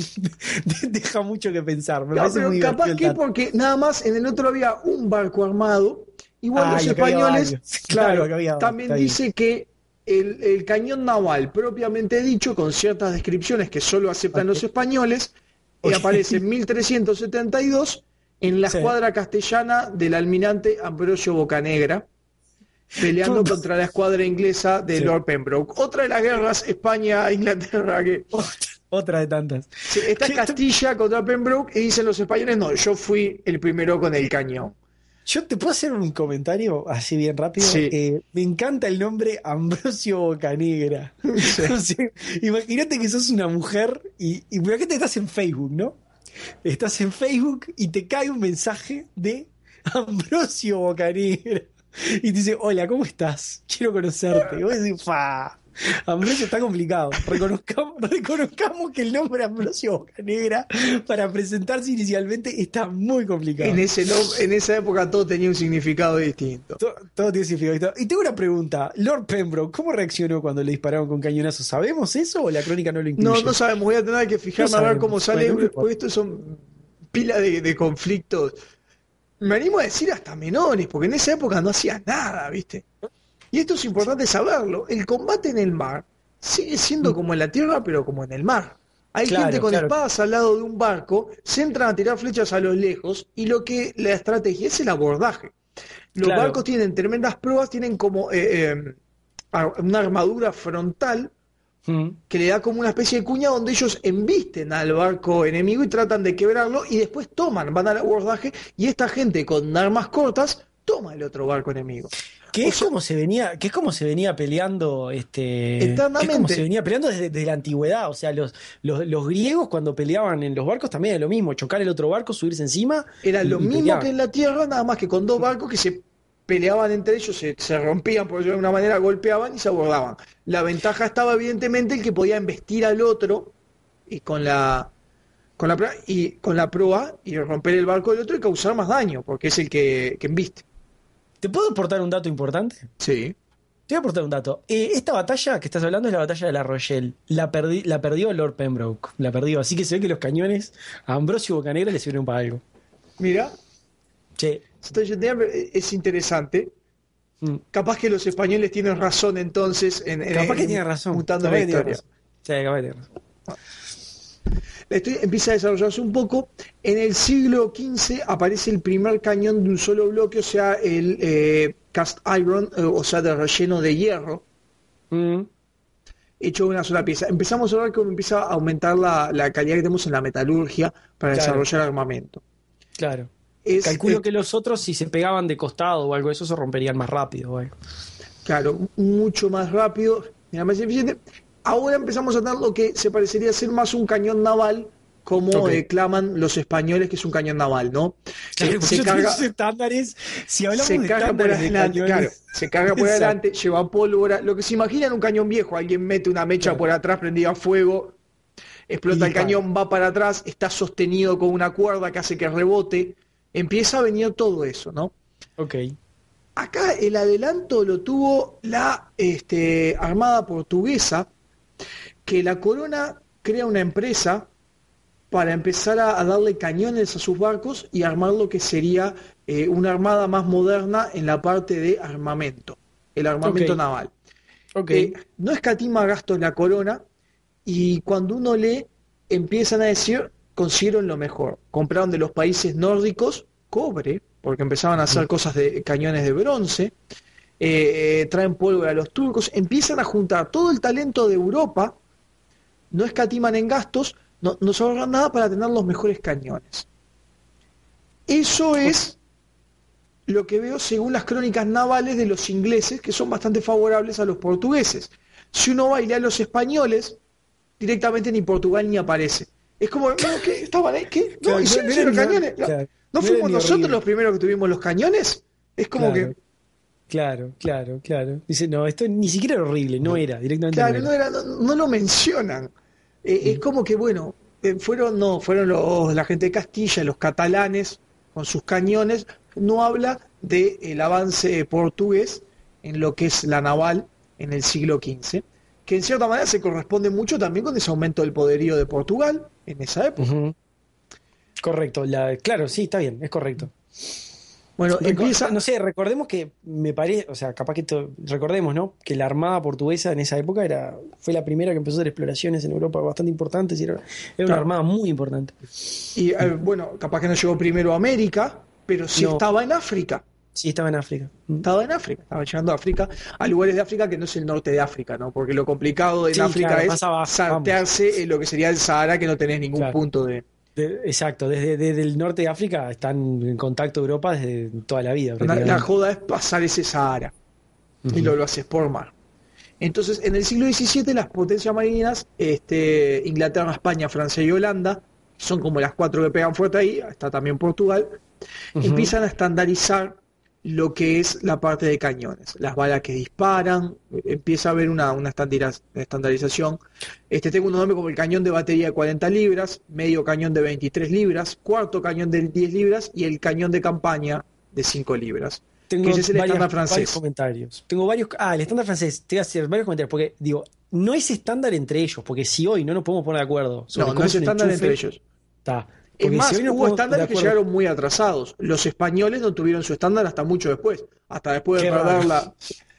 deja mucho que pensar. Me No, parece pero muy capaz divertido que el dato. porque nada más en el otro había un barco armado, igual Ah, los y acá había españoles, varios. claro, Claro, acá había- también está bien. dice que el, el cañón naval propiamente dicho, con ciertas descripciones que solo aceptan Ok. los españoles, eh, Ok. aparece en mil trescientos setenta y dos en la Sí. escuadra castellana del almirante Ambrosio Bocanegra, peleando Puta. contra la escuadra inglesa de Sí. Lord Pembroke. Otra de las guerras España-Inglaterra que... Otra, otra de tantas. Sí, está ¿Qué- Castilla contra Pembroke y dicen los españoles, no, yo fui el primero con el cañón. Yo te puedo hacer un comentario así bien rápido. Sí. Eh, me encanta el nombre Ambrosio Bocanegra. Sí. O sea, imagínate que sos una mujer y, y imagínate que estás en Facebook, ¿no? Estás en Facebook y te cae un mensaje de Ambrosio Bocanegra. Y te dice, hola, ¿cómo estás? Quiero conocerte. Y vos decís, fa, Ambrosio está complicado. Reconozcamos, reconozcamos que el nombre Ambrosio Bocanegra para presentarse inicialmente está muy complicado. En, ese no- en esa época todo tenía un significado distinto. Todo, todo tiene significado. Y tengo una pregunta. Lord Pembroke, ¿cómo reaccionó cuando le dispararon con cañonazo? ¿Sabemos eso o la crónica no lo incluye? No, no sabemos, voy a tener que fijarme No a ver sabemos. cómo sale, Bueno, no porque estos son pila de, de conflictos. Me animo a decir hasta menores, porque en esa época no hacías nada, ¿viste? Y esto es importante saberlo. El combate en el mar sigue siendo como en la tierra, pero como en el mar. Hay Claro, gente con claro, espadas al lado de un barco, se entran a tirar flechas a lo lejos, y lo que la estrategia es el abordaje. Los barcos claro. tienen tremendas proas, tienen como eh, eh, ar- una armadura frontal Mm. que le da como una especie de cuña donde ellos embisten al barco enemigo y tratan de quebrarlo y después toman, van al abordaje y esta gente con armas cortas toma el otro barco enemigo. Que O es sea, como se venía, que es como se venía peleando, este, que es como se eternamente venía peleando desde, desde la antigüedad. O sea, los, los, los griegos cuando peleaban en los barcos también era lo mismo, chocar el otro barco, subirse encima era lo y, y mismo que peleaban. en la tierra, nada más que con dos barcos que se peleaban entre ellos, se, se rompían por decirlo de alguna manera, golpeaban y se abordaban. La ventaja estaba evidentemente el que podía embestir al otro y con la con la proa y con la proa y romper el barco del otro y causar más daño, porque es el que, que embiste. ¿Te puedo aportar un dato importante? Sí. Te voy a aportar un dato. Eh, esta batalla que estás hablando es la batalla de la Rochelle. La, perdí, la perdió Lord Pembroke. La perdió. Así que se ve que los cañones a Ambrosio Bocanegra le sirvieron para algo. Mira, Che. es interesante. mm, Capaz que los españoles tienen razón entonces en, en- Capaz que en- tiene razón. mutando Capaz la que tiene historia. razón. Sí, capaz que tiene razón. La historia empieza a desarrollarse un poco. En el siglo quince aparece el primer cañón de un solo bloque, o sea, el eh, cast iron, eh, o sea, de relleno de hierro, Mm, hecho de una sola pieza. Empezamos a ver cómo empieza a aumentar la, la calidad que tenemos en la metalurgia para claro, desarrollar armamento. claro. Es, Calculo es, que los otros, si se pegaban de costado o algo de eso, se romperían más rápido o algo. claro, mucho más rápido, y más eficiente. Ahora empezamos a tener lo que se parecería ser más un cañón naval, como Ok. eh, claman los españoles que es un cañón naval, ¿no? Claro, Eh, porque se yo tengo carga, esos estándares. Si hablamos se de carga por estándares de adelante, claro, cañones. se carga por Exacto. adelante, lleva pólvora, lo que se imagina en un cañón viejo, alguien mete una mecha Claro. por atrás prendida a fuego, Y explota el dispara. cañón, va para atrás, está sostenido con una cuerda que hace que rebote, empieza a venir todo eso, ¿no? Ok. Acá el adelanto lo tuvo la este, Armada Portuguesa, que la corona crea una empresa para empezar a, a darle cañones a sus barcos y armar lo que sería eh, una armada más moderna en la parte de armamento, el Ok. armamento naval. Ok. Eh, no escatima gastos la corona y cuando uno lee empiezan a decir consiguieron lo mejor. Compraron de los países nórdicos cobre, porque empezaban a hacer cosas de cañones de bronce, eh, eh, traen pólvora a los turcos, empiezan a juntar todo el talento de Europa, no escatiman en gastos, no, no se ahorran nada para tener los mejores cañones. Eso es lo que veo según las crónicas navales de los ingleses, que son bastante favorables a los portugueses. Si uno va y lee a los españoles, directamente ni Portugal ni aparece. Es como, no, ¿qué? ¿Estaban ahí? ¿Qué? No, Claro, ¿y si no, no no era hicieron ni, cañones? No, claro, ¿no no era fuimos ni nosotros horrible. los primeros que tuvimos los cañones? Es como Claro, que, claro, claro, claro. Dice, no, esto ni siquiera era horrible, no era, directamente no claro, no, era. era, no, no lo mencionan. Eh, es Mm. como que, bueno, eh, fueron, no, fueron los, la gente de Castilla, los catalanes, con sus cañones, no habla del avance portugués en lo que es la naval en el siglo quince, que en cierta manera se corresponde mucho también con ese aumento del poderío de Portugal en esa época. Ujú. Correcto, la, claro, sí, está bien, es correcto. Bueno, Reco- empieza, no sé, recordemos que me parece, o sea, capaz que esto- recordemos, ¿no? Que la Armada portuguesa en esa época era, fue la primera que empezó a hacer exploraciones en Europa bastante importantes y era, era una claro, armada muy importante. y eh, bueno, capaz que no llegó primero a América, pero sí No, estaba en África. sí estaba en África. Mm. Estaba en África, estaba llegando a África, a lugares de África que no es el norte de África, ¿no? Porque lo complicado en Sí, África claro, es más abajo, vamos. saltearse en lo que sería el Sahara, que no tenés ningún Claro. punto de... De- exacto, desde, desde el norte de África están en contacto Europa desde toda la vida, La, la prácticamente. joda es pasar ese Sahara, y Ujú. lo, lo haces por mar. Entonces, en el siglo diecisiete, las potencias marinas, este, Inglaterra, España, Francia y Holanda, son como las cuatro que pegan fuerte ahí, está también Portugal, Ujú. empiezan a estandarizar lo que es la parte de cañones, las balas que disparan, empieza a haber una, una estandariz- estandarización. Este, tengo un nombre como el cañón de batería de cuarenta libras, medio cañón de veintitrés libras, cuarto cañón de diez libras y el cañón de campaña de cinco libras, que Tengo ese es el varias- estándar varios francés. comentarios. Tengo varios. Ah, el estándar francés. Te voy a hacer varios comentarios. Porque, digo, no es estándar entre ellos. Porque si hoy no nos podemos poner de acuerdo sobre No, no cómo es un estándar enchufe, entre ellos. está. Es Porque más, si hoy no hubo podemos estándares de que acuerdo. llegaron muy atrasados. Los españoles no tuvieron su estándar hasta mucho después, hasta después de Qué perder raro. la,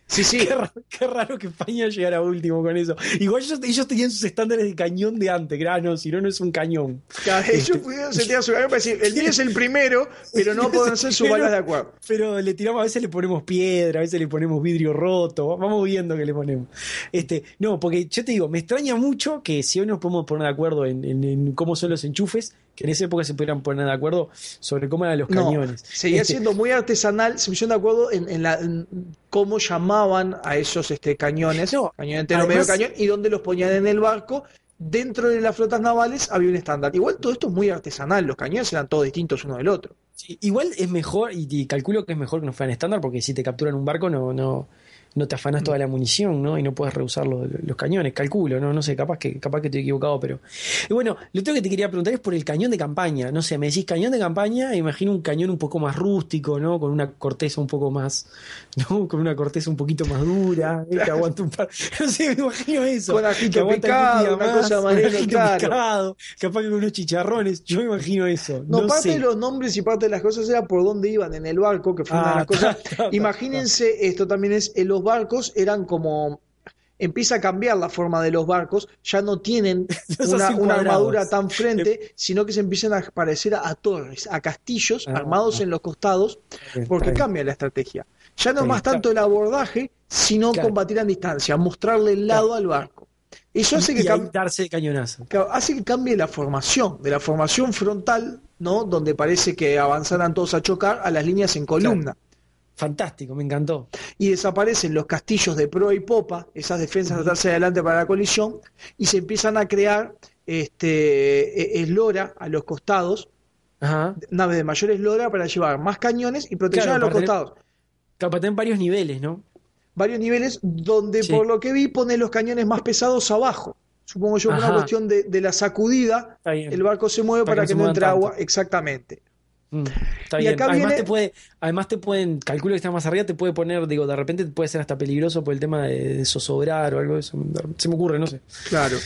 Sí, sí. Qué raro, qué raro que España llegara último con eso. Igual ellos, ellos tenían sus estándares de cañón de antes, que era, no, si no, no es un cañón. Cada, ellos Este, pudieron sentir a su cañón para decir, el mío es el primero, pero no pueden hacer sus balas de acuerdo. Pero le tiramos, a veces le ponemos piedra, a veces le ponemos vidrio roto, vamos viendo que le ponemos. Este, no, porque yo te digo, me extraña mucho que si hoy nos podemos poner de acuerdo en, en, en cómo son los enchufes, que en esa época se pudieran poner de acuerdo sobre cómo eran los No, cañones. seguía Este, siendo muy artesanal, se pusieron de acuerdo en, en, la, en cómo llamaban a esos este, cañones, No, cañón entero, además- medio cañón, y dónde los ponían en el barco. Dentro de las flotas navales había un estándar. Igual todo esto es muy artesanal, los cañones eran todos distintos uno del otro. sí, igual es mejor, y, y calculo que es mejor que no fueran estándar, porque si te capturan un barco no, no, no te afanás toda la munición, ¿no? Y no puedes rehusar los, los cañones, calculo, ¿no? No sé, capaz que, capaz que estoy equivocado, pero. Y bueno, lo otro que te quería preguntar es por el cañón de campaña. No sé, me decís cañón de campaña, imagino un cañón un poco más rústico, ¿no? Con una corteza un poco más, ¿no? Con una corteza un poquito más dura, ¿eh? Que aguanta un par. No sé, me imagino eso. Con Que ajito aguanta picado, un día una cosa más un lenta, ajito claro. picado, capaz que con unos chicharrones. Yo me imagino eso. No, No, parte sé. de los nombres y parte de las cosas era por dónde iban en el barco, que fue una de Ah, las cosas. ta, ta, ta, Imagínense, esto también es, en los barcos eran como, empieza a cambiar la forma de los barcos, ya no tienen Esos una, así una cuadrados. armadura tan frente, sino que se empiezan a parecer a, a torres, a castillos Ah, armados ah. en los costados, bien, porque está bien. cambia la estrategia. Ya no Está es más bien, tanto el abordaje, sino Claro. combatir a distancia, mostrarle el lado al barco. Eso hace Y, que y ahí cambie. darse el cañonazo. Claro, hace que cambie la formación, de la formación frontal, ¿no? Donde parece que avanzaran todos a chocar, a las líneas en columna. Fantástico, me encantó. Y desaparecen los castillos de proa y popa, esas defensas de atrás y adelante para la colisión, y se empiezan a crear este, e- eslora a los costados, Ajá. naves de mayor eslora para llevar más cañones y proteger Claro, a los para tener- costados. Claro, para tener varios niveles, ¿no? Varios niveles donde, Sí. por lo que vi, pone los cañones más pesados abajo. Supongo yo, por una Ajá. cuestión de, de la sacudida, Está bien. el barco se mueve Para para, que que, no se no muevan entre agua. tanto. Exactamente. Mm, está Y bien. acá Además viene- te puede, además te pueden, calculo que está más arriba, te puede poner, digo, de repente puede ser hasta peligroso por el tema de, de zozobrar o algo de eso. Se me ocurre, no sé. Claro.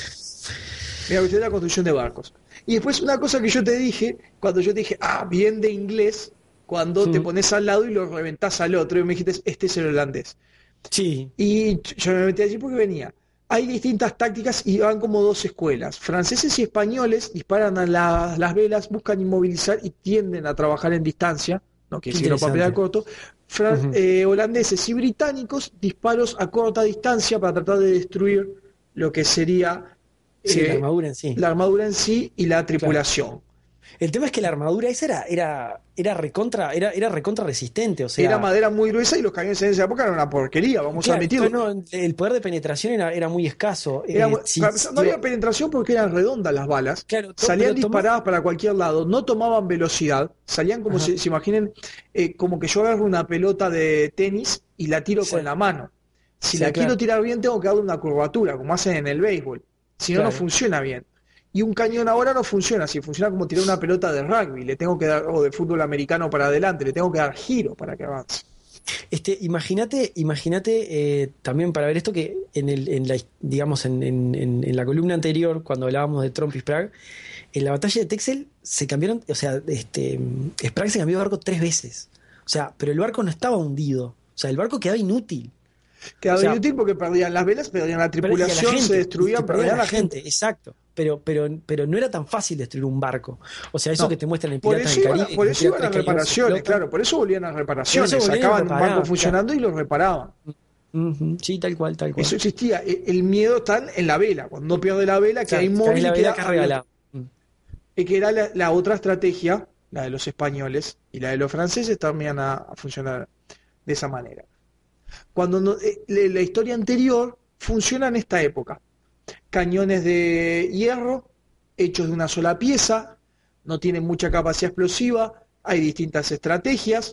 Mira, usted la construcción de barcos. Y después una cosa que yo te dije, cuando yo te dije, ah, bien de inglés, cuando Mm. te pones al lado y lo reventás al otro, y me dijiste, este es el holandés. Sí, Y yo me metí allí porque venía. Hay distintas tácticas y van como dos escuelas. Franceses y españoles disparan a la- las velas, buscan inmovilizar y tienden a trabajar en distancia. No quiere decir que no para pelear corto. Fran- Ujú. eh, holandeses y británicos, disparos a corta distancia para tratar de destruir lo que sería sí, eh, la armadura en sí. la armadura en sí y la tripulación. El tema es que la armadura esa era, era, era recontra, era, era recontra resistente, o sea. Era madera muy gruesa y los cañones en esa época eran una porquería, vamos Claro, a admitirlo. no, el poder de penetración era, era muy escaso. Era Eh, muy- sí, para empezar, no digo, había penetración porque eran redondas las balas. Claro, to- Salían pero tomó- disparadas para cualquier lado, no tomaban velocidad, salían como Ajá. si se imaginen, eh, como que yo agarro una pelota de tenis y la tiro Sí. con la mano. Si Sí, la claro. quiero tirar bien, tengo que darle una curvatura, como hacen en el béisbol. Si no, no Claro. funciona bien. Y un cañón ahora no funciona así, funciona como tirar una pelota de rugby, le tengo que dar, o de fútbol americano para adelante, le tengo que dar giro para que avance. Este, imagínate, imagínate eh, también para ver esto que en el, en la, digamos, en, en- en- en la columna anterior, cuando hablábamos de Tromp y Sprague, en la batalla de Texel se cambiaron, o sea, este, Sprague se cambió de barco tres veces. O sea, pero el barco no estaba hundido. O sea, el barco quedaba inútil. Quedaba O sea, inútil porque perdían las velas, perdían la Perdía tripulación, la gente, se destruían, y te perdía perdían la gente. Exacto. Pero, pero, pero no era tan fácil destruir un barco. O sea, eso No, que te muestran en Por Piratas eso del iban, a- Caribe. por que eso tiran iban a tres cañones, reparaciones, explotan. claro, por eso volvían a reparaciones. Por eso volvían y Sacaban un reparaban, barco funcionando y lo reparaban. Ujú, sí, tal cual, tal cual. Eso existía. E- El miedo está en la vela. Cuando no pierde la vela, que Claro, hay cae inmóvil la y vela queda que es abierto. regalada. Mm. Y que era la, la otra estrategia, la de los españoles y la de los franceses, también a, a funcionar de esa manera. Cuando no- eh, le- la historia anterior funciona en esta época. Cañones de hierro, hechos de una sola pieza, no tienen mucha capacidad explosiva, hay distintas estrategias.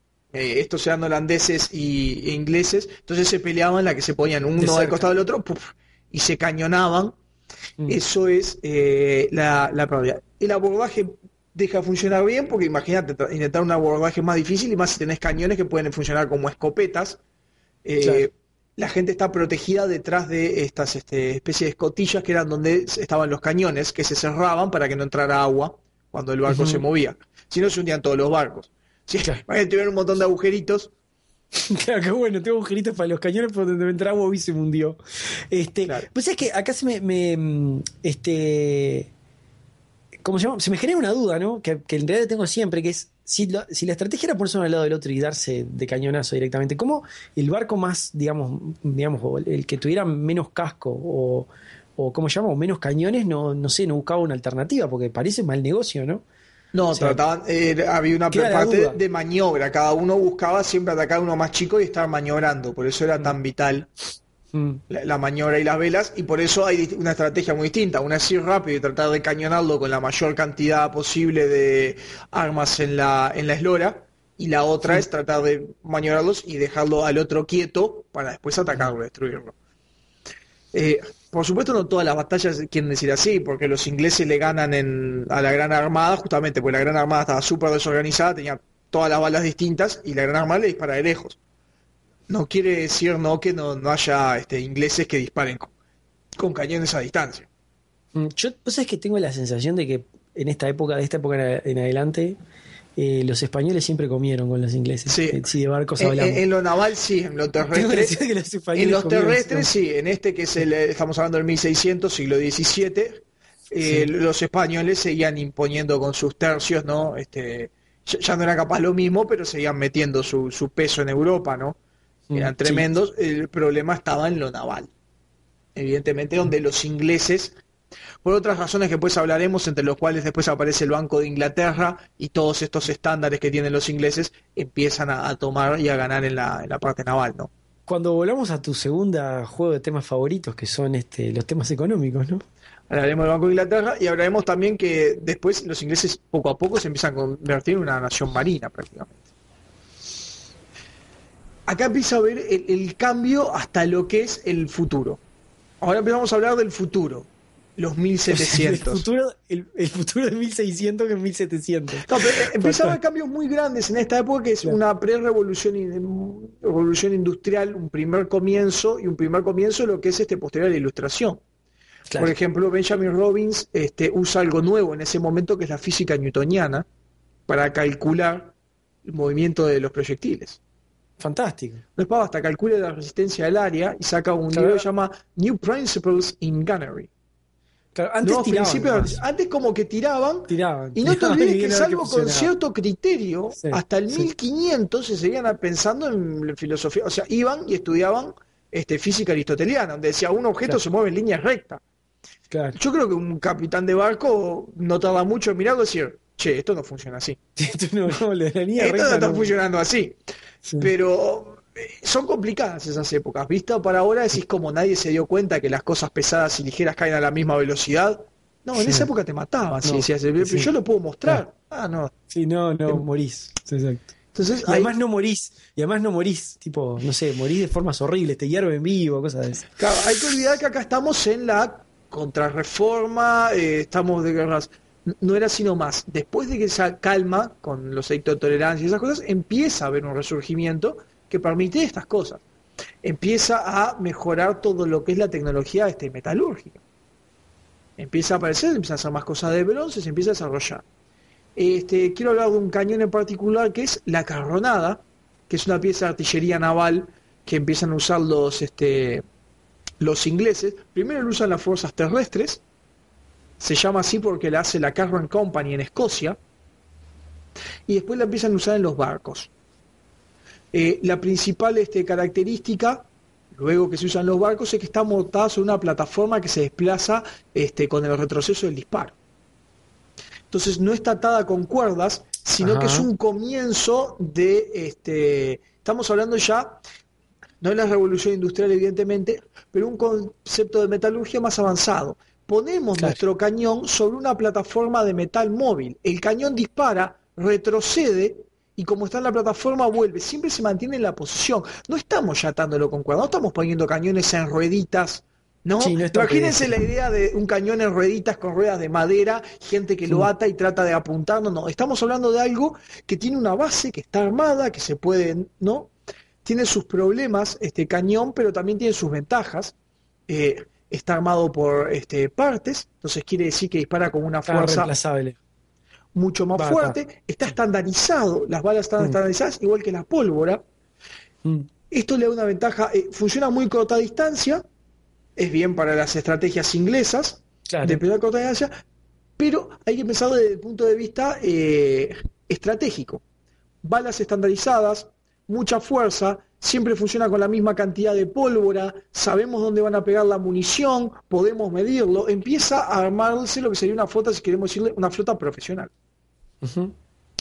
Eh, estos eran holandeses y, e ingleses, entonces se peleaban la que se ponían uno cerca. al costado del otro puf, y se cañonaban. Mm. Eso es eh, la, la probabilidad. El abordaje deja funcionar bien porque imagínate tra- intentar un abordaje más difícil y más si tenés cañones que pueden funcionar como escopetas. Eh, Claro. La gente está protegida detrás de estas este, especies de escotillas que eran donde estaban los cañones que se cerraban para que no entrara agua cuando el barco Ujú. se movía. Si no, se hundían todos los barcos. Si Claro. tuvieran un montón de agujeritos, Claro, que bueno, tengo agujeritos para los cañones por donde me entra agua y se me hundió. Este, Claro. pues es que acá se me, me este, ¿cómo se llama? Se me genera una duda, ¿no? Que, que en realidad tengo siempre, que es si, lo- si la estrategia era ponerse uno al lado del otro y darse de cañonazo directamente, ¿cómo el barco más, digamos, digamos, o el que tuviera menos casco o, o ¿cómo se llama? O menos cañones, no, no sé, no buscaba una alternativa, porque parece mal negocio, ¿no? O No, sea, trataban, eh, había una queda la parte de, duda. de maniobra, cada uno buscaba siempre atacar a uno más chico y estar maniobrando, por eso era Mm, tan vital mm, la, la maniobra y las velas, y por eso hay dist- una estrategia muy distinta, una es ir rápido y tratar de cañonarlo con la mayor cantidad posible de armas en la, en la eslora, y la otra mm, es tratar de maniobrarlos y dejarlo al otro quieto para después mm. atacarlo, destruirlo. Eh, por supuesto, no todas las batallas quieren decir así, porque los ingleses le ganan en, a la Gran Armada, justamente porque la Gran Armada estaba súper desorganizada, tenía todas las balas distintas y la Gran Armada le dispara de lejos. No quiere decir no que no, no haya este, ingleses que disparen con, con cañones a distancia. Mm, Yo, vos sabés que tengo la sensación de que en esta época, de esta época en, en adelante, eh, los españoles siempre comieron con los ingleses. Sí, Eh, si de barcos en, en- hablamos. en lo naval sí, en lo Tengo la terrestre. sensación de que los En españoles los comieron terrestres con- sí, en este que es el, eh, estamos hablando del mil seiscientos, siglo diecisiete, eh, Sí. los españoles seguían imponiendo con sus tercios, ¿no? Este, ya, ya no era capaz lo mismo, pero seguían metiendo su, su peso en Europa, ¿no? Mm, Eran sí. tremendos. El problema estaba en lo naval, evidentemente, donde los ingleses, por otras razones que después hablaremos, entre los cuales después aparece el Banco de Inglaterra y todos estos estándares que tienen los ingleses, empiezan a, a tomar y a ganar en la, en la parte naval, ¿no? Cuando volvamos a tu segunda juego de temas favoritos, que son este, los temas económicos, ¿no? Hablaremos del Banco de Inglaterra y hablaremos también que después los ingleses poco a poco se empiezan a convertir en una nación marina prácticamente. Acá empieza a ver el, el cambio hasta lo que es el futuro. Ahora empezamos a hablar del futuro, los O sea, el mil setecientos. futuro, el, el futuro de mil seiscientos que es mil setecientos. No, pero eh, empieza a haber Fantástico. cambios muy grandes en esta época, que es Claro, una pre-revolución in- revolución industrial, un primer comienzo y un primer comienzo de lo que es este posterior a la ilustración. Por claro. ejemplo, Benjamin Robbins este, usa algo nuevo en ese momento, que es la física newtoniana, para calcular el movimiento de los proyectiles. Fantástico. No es para hasta calcula la resistencia del área y saca un libro que Claro, se llama New Principles in Gunnery. claro, antes Nuevos tiraban principios. nomás. Antes como que tiraban, Tiraban, y no te tiraban y olvides que bien a ver qué salvo con funcionaba. cierto criterio, Sí, hasta el sí, mil quinientos se seguían pensando en filosofía, o sea, iban y estudiaban este, física aristoteliana, donde decía un objeto claro, se mueve en línea recta. claro. Yo creo que un capitán de barco no tarda mucho en mirarlo y decir, che, esto no funciona así. Esto no, no, la línea Esto no recta está no. funcionando así. Sí. Pero eh, son complicadas esas épocas. Vista para ahora, decís como nadie se dio cuenta que las cosas pesadas y ligeras caen a la misma velocidad. No, en esa Sí. época te mataban si No, decías, pero yo sí, lo puedo claro. mostrar. Ah, no. Sí, no, no, Te- morís. Sí, exacto. Entonces, Y ahí, además no morís, y además no morís, tipo, no sé, morís de formas horribles, te hierve en vivo, cosas de esas. claro, hay que olvidar que acá estamos en la contrarreforma, eh, estamos de guerras. N- No era sino más. Después de que se calma con los edictos de tolerancia y esas cosas, empieza a haber un resurgimiento que permite estas cosas. Empieza a mejorar todo lo que es la tecnología este, metalúrgica. Empieza a aparecer, empieza a hacer más cosas de bronce, se empieza a desarrollar. Este, quiero hablar de un cañón en particular que es la carronada, que es una pieza de artillería naval que empiezan a usar los, este, los ingleses. Primero lo usan las fuerzas terrestres, se llama así porque la hace la Carron Company en Escocia, y después la empiezan a usar en los barcos. Eh, la principal este, característica, luego que se usan los barcos, es que está montada sobre una plataforma que se desplaza este, con el retroceso del disparo. Entonces no está atada con cuerdas, sino que es Ajá, un comienzo de, este, estamos hablando ya, no de la revolución industrial evidentemente, pero un concepto de metalurgia más avanzado. Ponemos claro. nuestro cañón sobre una plataforma de metal móvil. El cañón dispara, retrocede y como está en la plataforma vuelve. Siempre se mantiene en la posición. No estamos ya atándolo con cuerdas, no estamos poniendo cañones en rueditas. ¿No? Sí, no es tan Imagínense pedestre. la idea de un cañón en rueditas con ruedas de madera, gente que lo Mm, ata y trata de apuntar. No, no, estamos hablando de algo que tiene una base, que está armada, que se puede, ¿no? Tiene sus problemas este cañón, pero también tiene sus ventajas. Eh, está armado por este, partes, entonces quiere decir que dispara con una Está fuerza reemplazable. mucho más Va, está. fuerte. Está estandarizado, las balas están Mm, estandarizadas, igual que la pólvora. Mm. Esto le da una ventaja, eh, funciona muy corta distancia, es bien para las estrategias inglesas, Claro. de pelear a corta distancia, pero hay que pensar desde el punto de vista eh, estratégico. Balas estandarizadas, mucha fuerza, siempre funciona con la misma cantidad de pólvora, sabemos dónde van a pegar la munición, podemos medirlo, empieza a armarse lo que sería una flota, si queremos decirle, una flota profesional. Uh-huh.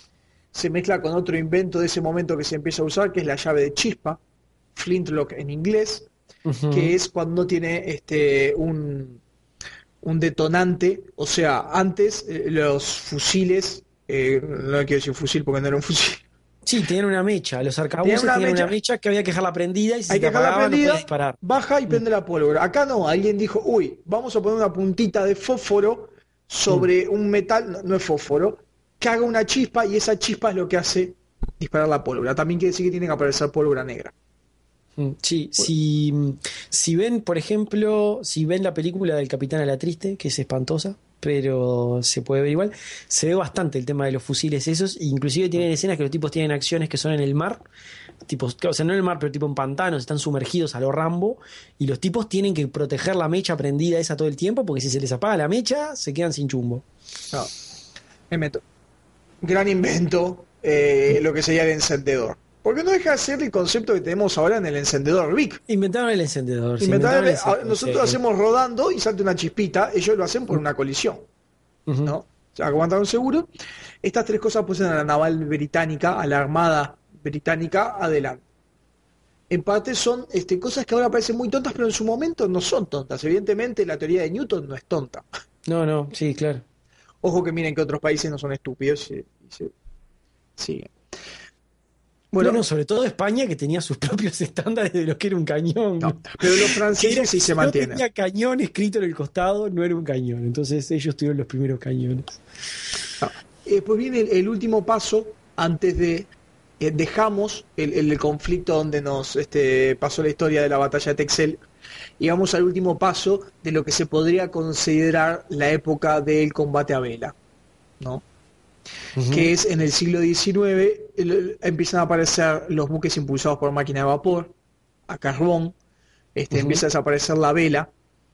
Se mezcla con otro invento de ese momento que se empieza a usar, que es la llave de chispa, flintlock en inglés, uh-huh. que es cuando tiene este un, un detonante, o sea, antes eh, los fusiles, eh, no quiero decir fusil porque no era un fusil. Sí, tenían una mecha, los arcabuces tenían, tenían una mecha que había que dejarla prendida y si hay se que dejarla apagaba, prendida, no disparar. Baja y mm. prende la pólvora. Acá no, alguien dijo, uy, vamos a poner una puntita de fósforo sobre mm. un metal, no, no es fósforo, que haga una chispa y esa chispa es lo que hace disparar la pólvora. También quiere decir que tiene que aparecer pólvora negra. Sí, si, si ven, por ejemplo, si ven la película del Capitán a la Triste, que es espantosa, pero se puede ver igual, se ve bastante el tema de los fusiles esos, inclusive tienen escenas que los tipos tienen acciones que son en el mar, tipo, o sea, no en el mar, pero tipo en pantanos, están sumergidos a lo Rambo, y los tipos tienen que proteger la mecha prendida esa todo el tiempo, porque si se les apaga la mecha, se quedan sin chumbo. No. Invento. Gran invento, eh, lo que sería el encendedor. Porque no deja de ser el concepto que tenemos ahora en el encendedor Vic. Inventaron el encendedor. Inventaron inventaron el, el encendedor nosotros sí. lo hacemos rodando y salta una chispita. Ellos lo hacen por una colisión. Uh-huh. ¿No? O sea, aguantaron seguro. Estas tres cosas pusen a la naval británica, a la armada británica, adelante. En parte son este, cosas que ahora parecen muy tontas, pero en su momento no son tontas. Evidentemente la teoría de Newton no es tonta. No, no, sí, claro. Ojo que miren que otros países no son estúpidos. Y, y se siguen. Bueno, no, no, sobre todo España, que tenía sus propios estándares de lo que era un cañón. No, pero los franceses sí se mantienen. No tenía cañón escrito en el costado, no era un cañón. Entonces ellos tuvieron los primeros cañones. No. Después viene el, el último paso antes de... Eh, dejamos el, el conflicto donde nos este, pasó la historia de la batalla de Texel y vamos al último paso de lo que se podría considerar la época del combate a vela, ¿no? Uh-huh. Que es en el siglo diecinueve, el, el, empiezan a aparecer los buques impulsados por máquina de vapor, a carbón, este, uh-huh. empieza a desaparecer la vela,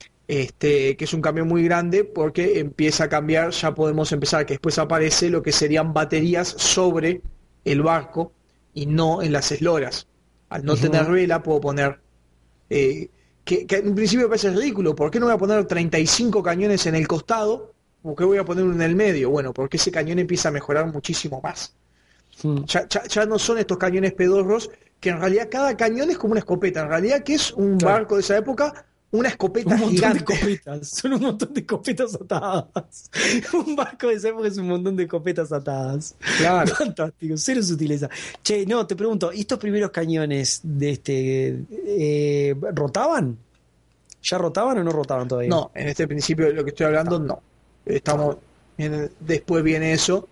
este, que es un cambio muy grande porque empieza a cambiar, ya podemos empezar, que después aparece lo que serían baterías sobre el barco y no en las esloras. Al no uh-huh. tener vela puedo poner... Eh, que, que en principio parece ridículo, ¿por qué no voy a poner treinta y cinco cañones en el costado? ¿Por qué voy a poner uno en el medio? Bueno, porque ese cañón empieza a mejorar muchísimo más. Mm. Ya, ya, ya no son estos cañones pedorros, que en realidad cada cañón es como una escopeta. En realidad, ¿qué es un claro. barco de esa época? Una escopeta un gigante. De escopetas. Son un montón de escopetas atadas. Un barco de esa época es un montón de escopetas atadas. Claro. Fantástico, cero sutileza. Che, no, te pregunto, ¿estos primeros cañones de este eh, rotaban? ¿Ya rotaban o no rotaban todavía? No, en este principio de lo que estoy hablando, no. no. Estamos viene, después viene eso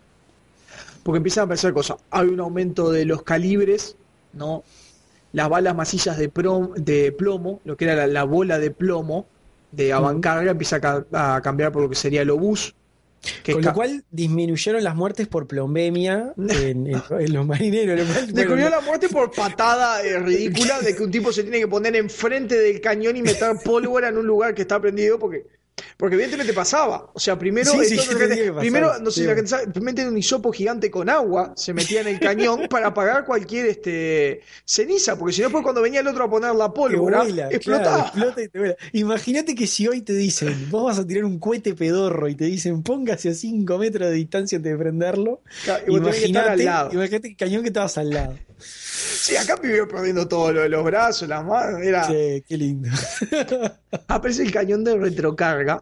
porque empiezan a aparecer cosas. Hay un aumento de los calibres, no, las balas macizas de, prom, de plomo, lo que era la, la bola de plomo de avancarga, uh-huh. empieza a, a cambiar por lo que sería el obús, que con lo ca- cual disminuyeron las muertes por plombemia en, en, en los marineros. Disminuyó la muerte por patada eh, ridícula de que un tipo se tiene que poner enfrente del cañón y meter pólvora en un lugar que está prendido porque Porque evidentemente pasaba. O sea, primero, sí, sí, esto, gente, primero no sé sí. si la gente sabe, meten un hisopo gigante con agua, se metía en el cañón para apagar cualquier este ceniza, porque si no, pues cuando venía el otro a poner la pólvora, vuela, explotaba. Claro, explota y te vuela. Imagínate que si hoy te dicen, vos vas a tirar un cohete pedorro y te dicen, póngase a cinco metros de distancia antes de prenderlo. Claro, imagínate, imagínate el cañón que estabas al lado. Sí, acá me iba perdiendo todo lo de los brazos, las manos, era... Sí, qué lindo. Aparece el cañón de retrocarga,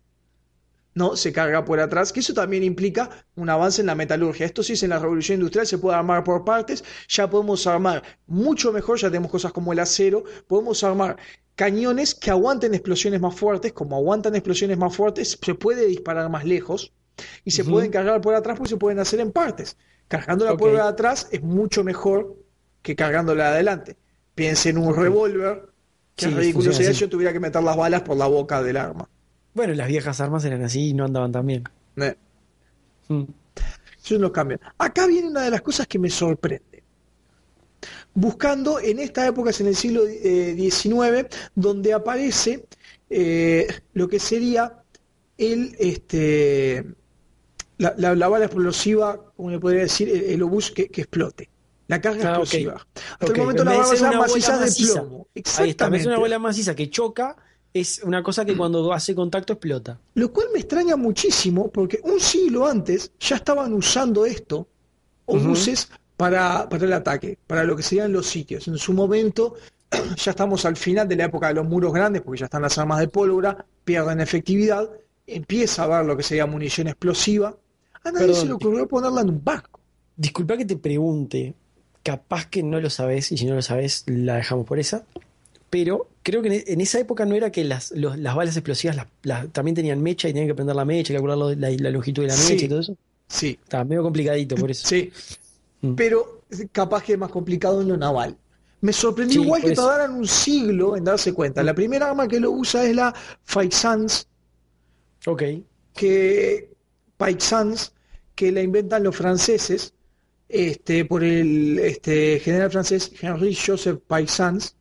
¿no? Se carga por atrás, que eso también implica un avance en la metalurgia. Esto sí es en la revolución industrial, se puede armar por partes, ya podemos armar mucho mejor, ya tenemos cosas como el acero, podemos armar cañones que aguanten explosiones más fuertes, como aguantan explosiones más fuertes, se puede disparar más lejos, y se uh-huh. pueden cargar por atrás porque se pueden hacer en partes. Cargando la okay. por atrás es mucho mejor que cargándola de adelante. Piensen en un okay. revólver, que sí, es ridículo sería si yo tuviera que meter las balas por la boca del arma. Bueno, las viejas armas eran así y no andaban tan bien. Eh. Mm. Eso no cambia. Acá viene una de las cosas que me sorprende. buscando en esta época, en el siglo diecinueve, donde aparece eh, lo que sería el este la, la, la bala explosiva, como le podría decir, el, el obús que, que explote. La carga Ah, explosiva. okay. Hasta Okay. el momento las balas eran macizas de maciza. plomo. Ahí está, es una Exactamente. bola maciza que choca, es una cosa que cuando hace contacto explota. Lo cual me extraña muchísimo porque un siglo antes ya estaban usando esto, obuses, uh-huh. para, para el ataque, para lo que serían los sitios. En su momento, ya estamos al final de la época de los muros grandes, porque ya están las armas de pólvora, pierden efectividad, empieza a haber lo que sería munición explosiva. A nadie Perdón, se le ocurrió ponerla en un barco. Disculpa que te pregunte, capaz que no lo sabés, y si no lo sabés, la dejamos por esa. Pero creo que en esa época no era que las, los, las balas explosivas las, las, también tenían mecha y tenían que prender la mecha, calcular la, la longitud de la sí, mecha y todo eso. Sí. Estaba medio complicadito por eso. Sí. Mm. Pero capaz que es más complicado en lo naval. Me sorprendió sí, igual que tardaran un siglo en darse cuenta. Mm. La primera arma que lo usa es la Faisans. Ok. Que Paixans, que la inventan los franceses, este, por el este, general francés Henri Joseph Paixans,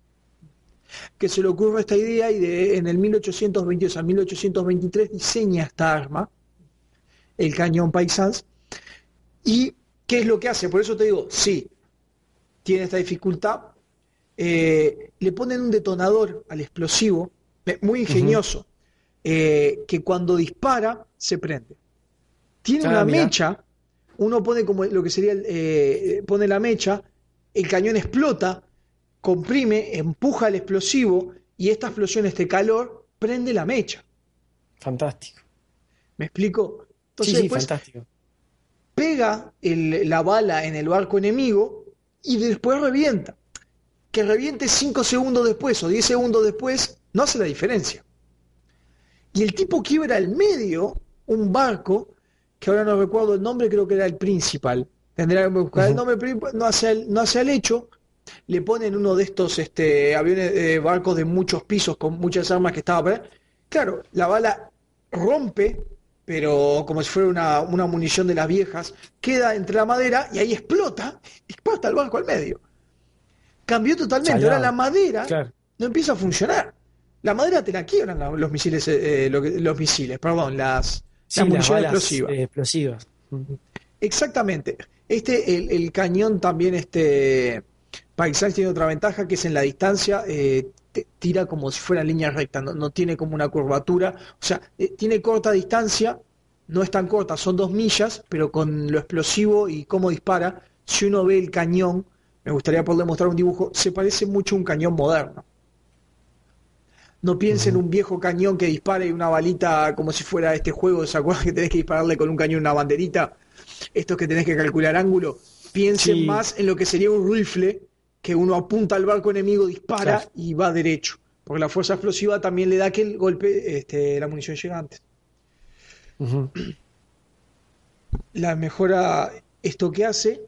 que se le ocurre esta idea y de, en el mil ochocientos veintidós a mil ochocientos veintitrés diseña esta arma, el cañón Paixans. ¿Y qué es lo que hace? Por eso te digo, sí, tiene esta dificultad. Eh, le ponen un detonador al explosivo, muy ingenioso, uh-huh. eh, que cuando dispara se prende. Tiene ah, una mira. mecha, uno pone como lo que sería, el, eh, pone la mecha, el cañón explota, comprime, empuja el explosivo y esta explosión, este calor, prende la mecha. Fantástico. ¿Me explico? Entonces, sí, sí, después, fantástico. Pega el, la bala en el barco enemigo y después revienta. Que reviente cinco segundos después o diez segundos después no hace la diferencia. Y el tipo quiebra al medio un barco, que ahora no recuerdo el nombre, creo que era el Principal. Tendría que buscar uh-huh. el nombre, pero no hace el, no hace el hecho. Le ponen uno de estos este, aviones, eh, barcos de muchos pisos con muchas armas que estaba por ahí. Claro, la bala rompe, pero como si fuera una, una munición de las viejas, queda entre la madera y ahí explota, y explota el barco al medio. Cambió totalmente. Salado. Ahora la madera claro. no empieza a funcionar. La madera te la quiebran los misiles, eh, los misiles, perdón, las, sí, las municiones las balas, explosivas. Eh, explosivas. Exactamente. Este, el, el cañón también, este, Paixans tiene otra ventaja que es en la distancia, eh, te, tira como si fuera en línea recta, no, no tiene como una curvatura, o sea, eh, tiene corta distancia, no es tan corta, son dos millas, pero con lo explosivo y cómo dispara, si uno ve el cañón, me gustaría poder mostrar un dibujo, se parece mucho a un cañón moderno. No piensen en un viejo cañón que dispare una balita como si fuera este juego, ¿se acuerdan que tenés que dispararle con un cañón una banderita? Estos que tenés que calcular ángulo. Piensen sí. más en lo que sería un rifle, que uno apunta al barco enemigo, dispara claro. y va derecho. Porque la fuerza explosiva también le da que el golpe, este, la munición llega antes. Uh-huh. La mejora, esto que hace,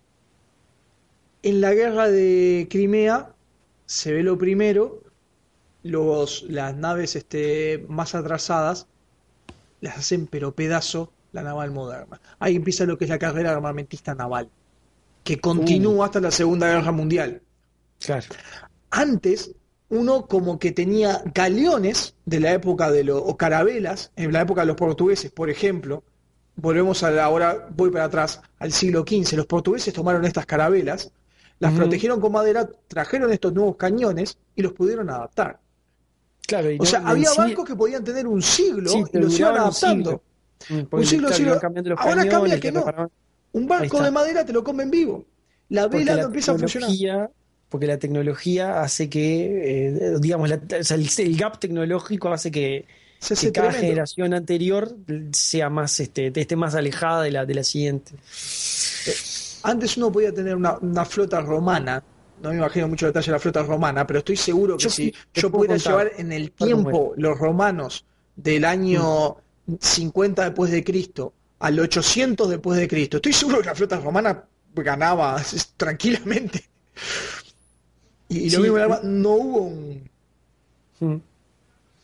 en la guerra de Crimea, se ve lo primero, los, las naves este, más atrasadas las hacen pero pedazo la naval moderna. Ahí empieza lo que es la carrera armamentista naval, que continúa uh. hasta la Segunda Guerra Mundial. Claro. Antes, uno como que tenía galeones de la época de los, o carabelas, en la época de los portugueses, por ejemplo, volvemos a la, ahora voy para atrás, al siglo quince, los portugueses tomaron estas carabelas, las uh-huh. protegieron con madera, trajeron estos nuevos cañones y los pudieron adaptar. Claro, y o no, sea, había sí, barcos que podían tener un siglo sí, y los iban adaptando. Un siglo, un siglo, claro, siglo. Ahora cañones, cambia que no. Reparaban. Un barco de madera te lo comen vivo. La vela no empieza a funcionar. Porque la tecnología hace que, eh, digamos, la, o sea, el, el gap tecnológico hace que, Se hace que cada tremendo. generación anterior sea más, este, esté más alejada de la, de la siguiente. Eh, antes uno podía tener una, una flota romana. No me imagino mucho detalle de la flota romana, pero estoy seguro que yo, si yo pudiera llevar en el tiempo los romanos del año mm. cincuenta después de Cristo al ochocientos después de Cristo, estoy seguro que la flota romana ganaba tranquilamente. Y, y lo sí, mismo, no hubo un...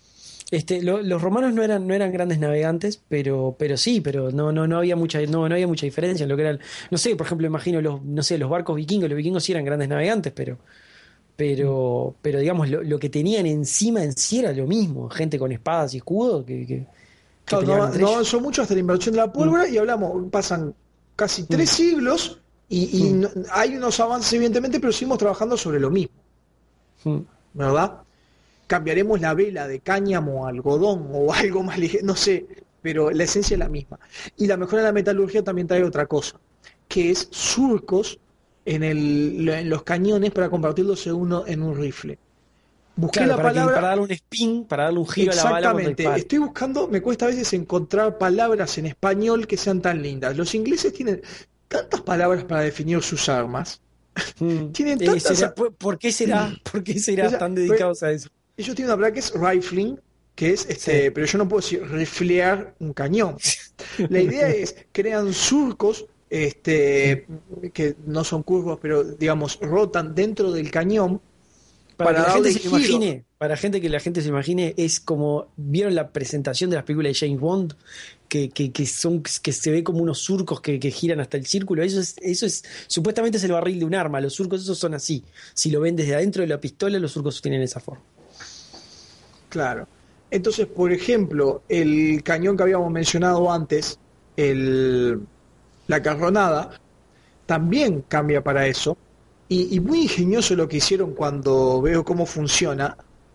Este, lo- los romanos no eran, no eran grandes navegantes, pero, pero sí, pero no, no, no había mucha, no, no había mucha diferencia en lo que eran, no sé, por ejemplo, imagino los, no sé, los barcos vikingos, los vikingos sí eran grandes navegantes, pero, pero, pero digamos, lo, lo que tenían encima en sí era lo mismo, gente con espadas y escudos que, que, que Claro, peleaban no, entre no ellos. avanzó mucho hasta la inversión de la Mm, pólvora y hablamos, pasan casi tres mm, siglos y, y mm, no- hay unos avances evidentemente, pero seguimos trabajando sobre lo mismo, mm. ¿verdad? Cambiaremos la vela de cáñamo a algodón o algo más ligero, no sé, pero la esencia es la misma. Y la mejora de la metalurgia también trae otra cosa, que es surcos en, el, en los cañones para convertirlos en, uno, en un rifle. Busqué Claro, la para que, para palabra darle un spin, para darle un giro a la bala cuando exactamente, dispara. estoy buscando, me cuesta a veces encontrar palabras en español que sean tan lindas. Los ingleses tienen tantas palabras para definir sus armas, Mm. tienen Eh, tantas... ¿será- por, por qué será? ¿Por qué O será sea, tan pues, dedicados a eso? ellos tienen una palabra que es rifling, que es Sí. este, pero yo no puedo decir riflear un cañón. La idea es, crean surcos, este, que no son curvos, pero digamos, rotan dentro del cañón Para que para la gente darle se lo giro. imagine, para gente que la gente se imagine, es como, ¿vieron la presentación de las películas de James Bond? Que, que, que son, que se ve como unos surcos que, que giran hasta el círculo. Eso es, eso es, supuestamente es el barril de un arma. Los surcos esos son así. Si lo ven desde adentro de la pistola, los surcos tienen esa forma. Claro. Entonces, por ejemplo, el cañón que habíamos mencionado antes, el, la carronada, también cambia para eso. Y, y muy ingenioso lo que hicieron cuando veo cómo funciona.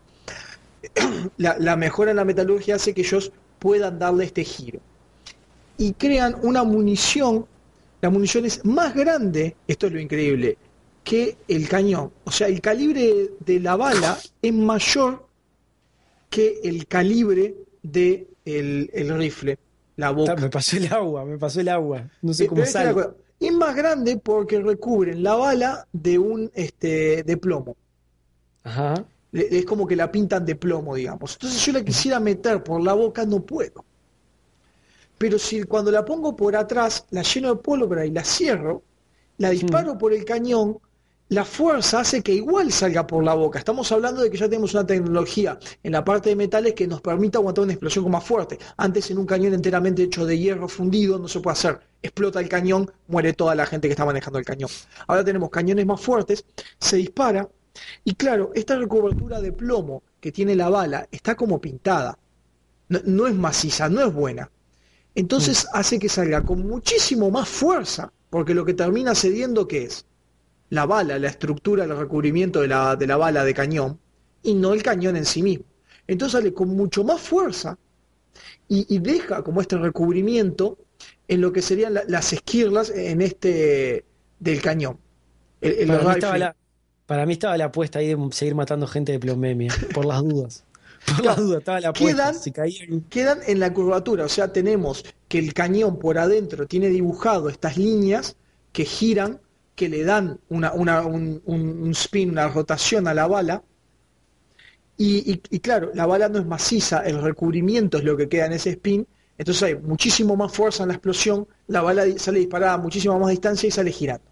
La, la mejora en la metalurgia hace que ellos puedan darle este giro. Y crean una munición, la munición es más grande, esto es lo increíble, que el cañón. O sea, el calibre de la bala es mayor que el calibre de el, el rifle, la Ta, boca. me pasó el agua, me pasó el agua. No sé Eh, cómo pero esta es la sale. cosa. Es más grande porque recubren la bala de un este de plomo. Ajá. Le- Es como que la pintan de plomo, digamos. Entonces yo la quisiera meter por la boca, no puedo. Pero si cuando la pongo por atrás, la lleno de pólvora y la cierro, la Mm. disparo por el cañón, la fuerza hace que igual salga por la boca. Estamos hablando de que ya tenemos una tecnología en la parte de metales que nos permite aguantar una explosión con más fuerte. Antes en un cañón enteramente hecho de hierro fundido no se puede hacer. Explota el cañón, muere toda la gente que está manejando el cañón. Ahora tenemos cañones más fuertes, se dispara y claro, esta recobertura de plomo que tiene la bala está como pintada. No, no es maciza, no es buena. Mm. Entonces hace que salga con muchísimo más fuerza, porque lo que termina cediendo, ¿qué es? La bala, la estructura, el recubrimiento de la, de la bala de cañón, y no el cañón en sí mismo. Entonces sale con mucho más fuerza y, y deja como este recubrimiento en lo que serían la- las esquirlas en este del cañón, el, el Para mí estaba rifling. la, para mí estaba la apuesta ahí de seguir matando gente de plomemia, por las dudas. Por las Claro, dudas, estaba la apuesta. quedan, Si caían. quedan en la curvatura, o sea, tenemos que el cañón por adentro tiene dibujado estas líneas que giran, que le dan una, una- un, un- un spin, una rotación a la bala, y, y- y claro, la bala no es maciza, el recubrimiento es lo que queda en ese spin, entonces hay muchísimo más fuerza en la explosión, la bala di- sale disparada a muchísima más distancia y sale girando.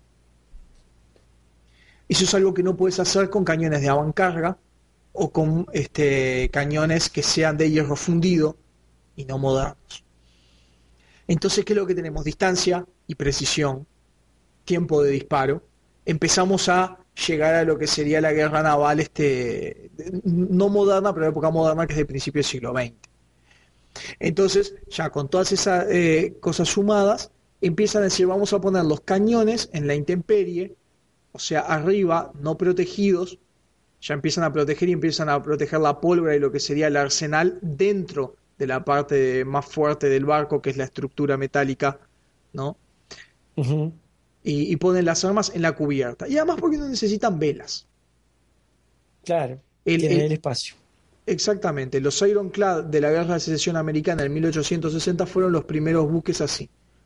Eso es algo que no puedes hacer con cañones de avancarga o con este, cañones que sean de hierro fundido y no modernos. Entonces, ¿qué es lo que tenemos? Distancia y precisión, tiempo de disparo. Empezamos a llegar a lo que sería la guerra naval, este, no moderna, pero la época moderna que es de principio del siglo veinte. Entonces, ya con todas esas eh, cosas sumadas, empiezan a decir, vamos a poner los cañones en la intemperie, o sea, arriba, no protegidos, ya empiezan a proteger y empiezan a proteger la pólvora y lo que sería el arsenal dentro de la parte más fuerte del barco, que es la estructura metálica, ¿no? Ujú. Y, y ponen las armas en la cubierta. Y además porque no necesitan velas. Claro, El, tienen el el, espacio. exactamente, los Ironclad de la Guerra de Secesión Americana en mil ochocientos sesenta fueron los primeros buques así.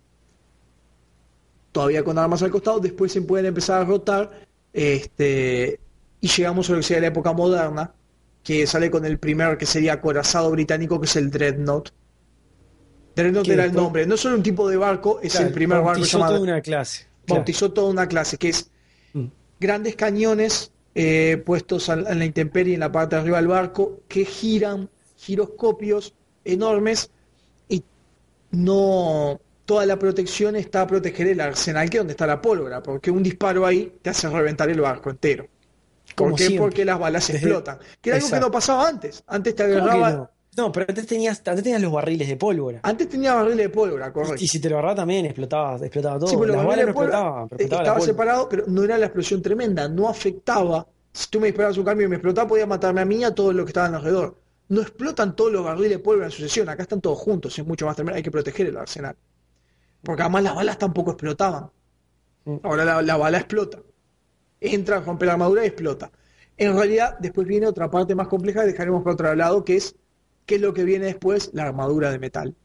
Todavía con armas al costado, después se pueden empezar a rotar, este, y llegamos a lo que sería la época moderna, que sale con el primer que sería acorazado británico, que es el Dreadnought. Dreadnought Que era el después, nombre, no solo un tipo de barco, es el claro, primer barco bautizó toda llamado, una clase. Claro. bautizó toda una clase, que es Mm. grandes cañones eh, puestos en la intemperie en la parte de arriba del barco, que giran giroscopios enormes y no toda la protección está a proteger el arsenal, que es donde está la pólvora, porque un disparo ahí te hace reventar el barco entero. ¿Por Como qué? siempre. Porque las balas Desde- explotan. Que era algo que Exacto. no pasaba antes. Antes te ¿Cómo que agarraba. no? No, pero antes tenías, antes tenías los barriles de pólvora. Antes tenía barriles de pólvora, Y, correcto. y si te lo agarraba también, explotaba, explotaba todo. Sí, pero los Las barriles balas no de pólvora explotaban, pero eh, explotaba la estaba pólvora. separado, pero no era la explosión tremenda, no afectaba. Si tú me disparabas un cambio y me explotaba, podía matarme a mí y a todos los que estaban alrededor. No explotan todos los barriles de pólvora en sucesión, acá están todos juntos, es mucho más tremendo, hay que proteger el arsenal. Porque además las balas tampoco explotaban. Mm. Ahora la, la bala explota. Entra, rompe la armadura y explota. En realidad, después viene otra parte más compleja que dejaremos para otro lado, que es qué es lo que viene después, la armadura de metal.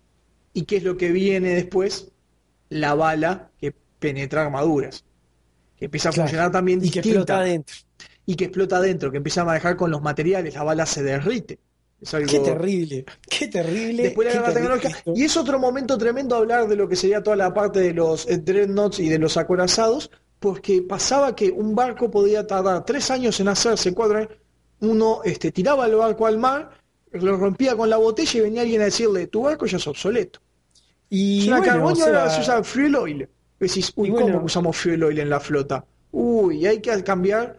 Y qué es lo que viene después, la bala que penetra armaduras. Que empieza a Claro. funcionar también Y que distinta. explota adentro. Y que explota adentro, que empieza a manejar con los materiales, la bala se derrite. Es algo... Qué terrible, qué terrible. Después la qué guerra terrible tecnológica. esto. Y es otro momento tremendo hablar de lo que sería toda la parte de los eh, dreadnoughts y de los acorazados, porque pasaba que un barco podía tardar tres años en hacerse, cuatro años. Uno este, tiraba el barco al mar, lo rompía con la botella y venía alguien a decirle, tu barco ya es obsoleto. Y Es una bueno, carbón o y ahora se sea, usa fuel oil. Y decís, uy, y bueno, ¿cómo que usamos fuel oil en la flota? Uy, hay que cambiar.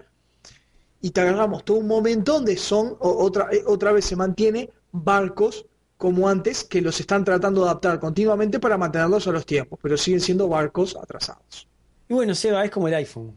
Y te agarramos todo un momento donde son, o- otra, eh, otra vez se mantiene, barcos como antes, que los están tratando de adaptar continuamente para mantenerlos a los tiempos, pero siguen siendo barcos atrasados. y bueno, Seba, es como el iPhone.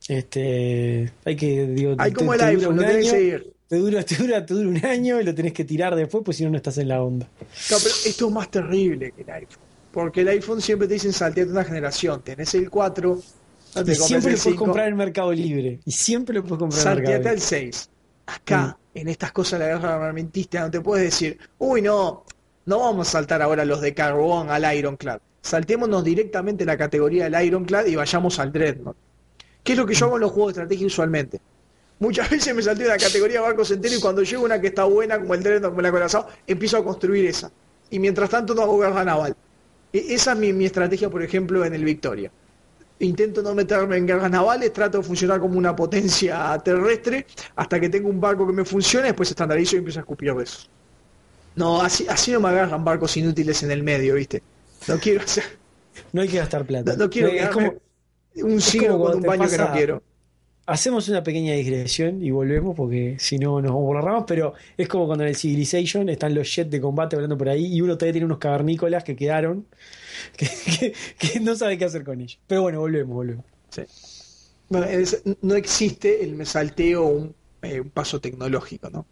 Este, hay que, digo, Hay te, como el te dura iPhone, un lo tenés que año, seguir. te dura, te dura, te dura un año y lo tenés que tirar después, pues si no, no estás en la onda. Claro, pero esto es más terrible que el iPhone, porque el iPhone siempre te dicen salteate una generación, tenés el cuatro, no Y te compres siempre el lo puedes cinco, comprar en Mercado Libre. Y siempre lo puedes comprar en Mercado salteate Libre. al seis. Acá, en estas cosas de la guerra armamentista, no te puedes decir, uy, no, no vamos a saltar ahora los de carbón al Ironclad. Saltémonos directamente la categoría del Ironclad y vayamos al Dreadnought. ¿Qué es lo que yo hago en los juegos de estrategia usualmente? Muchas veces me salté de la categoría de barcos enteros y cuando llego una que está buena, como el Dreadnought, como el acorazado, empiezo a construir esa. Y mientras tanto no hago guerra naval. E- Esa es mi, mi estrategia, por ejemplo, en el Victoria. Intento no meterme en guerras navales, trato de funcionar como una potencia terrestre hasta que tengo un barco que me funcione, después estandarizo y empiezo a escupir de eso. No, así, así no me agarran barcos inútiles en el medio, ¿viste? No quiero hacer, No hay que gastar plata. no, no quiero es quedarme como, un es siglo como con cuando un te baño que no pasa. quiero. Hacemos una pequeña digresión y volvemos porque si no nos vamos por las ramas, pero es como cuando en el Civilization están los jets de combate volando por ahí y uno todavía tiene unos cavernícolas que quedaron que, que- que no sabe qué hacer con ellos. Pero bueno, volvemos, volvemos. Sí. Bueno, es- no existe el me salteo un, eh, un paso tecnológico, ¿no?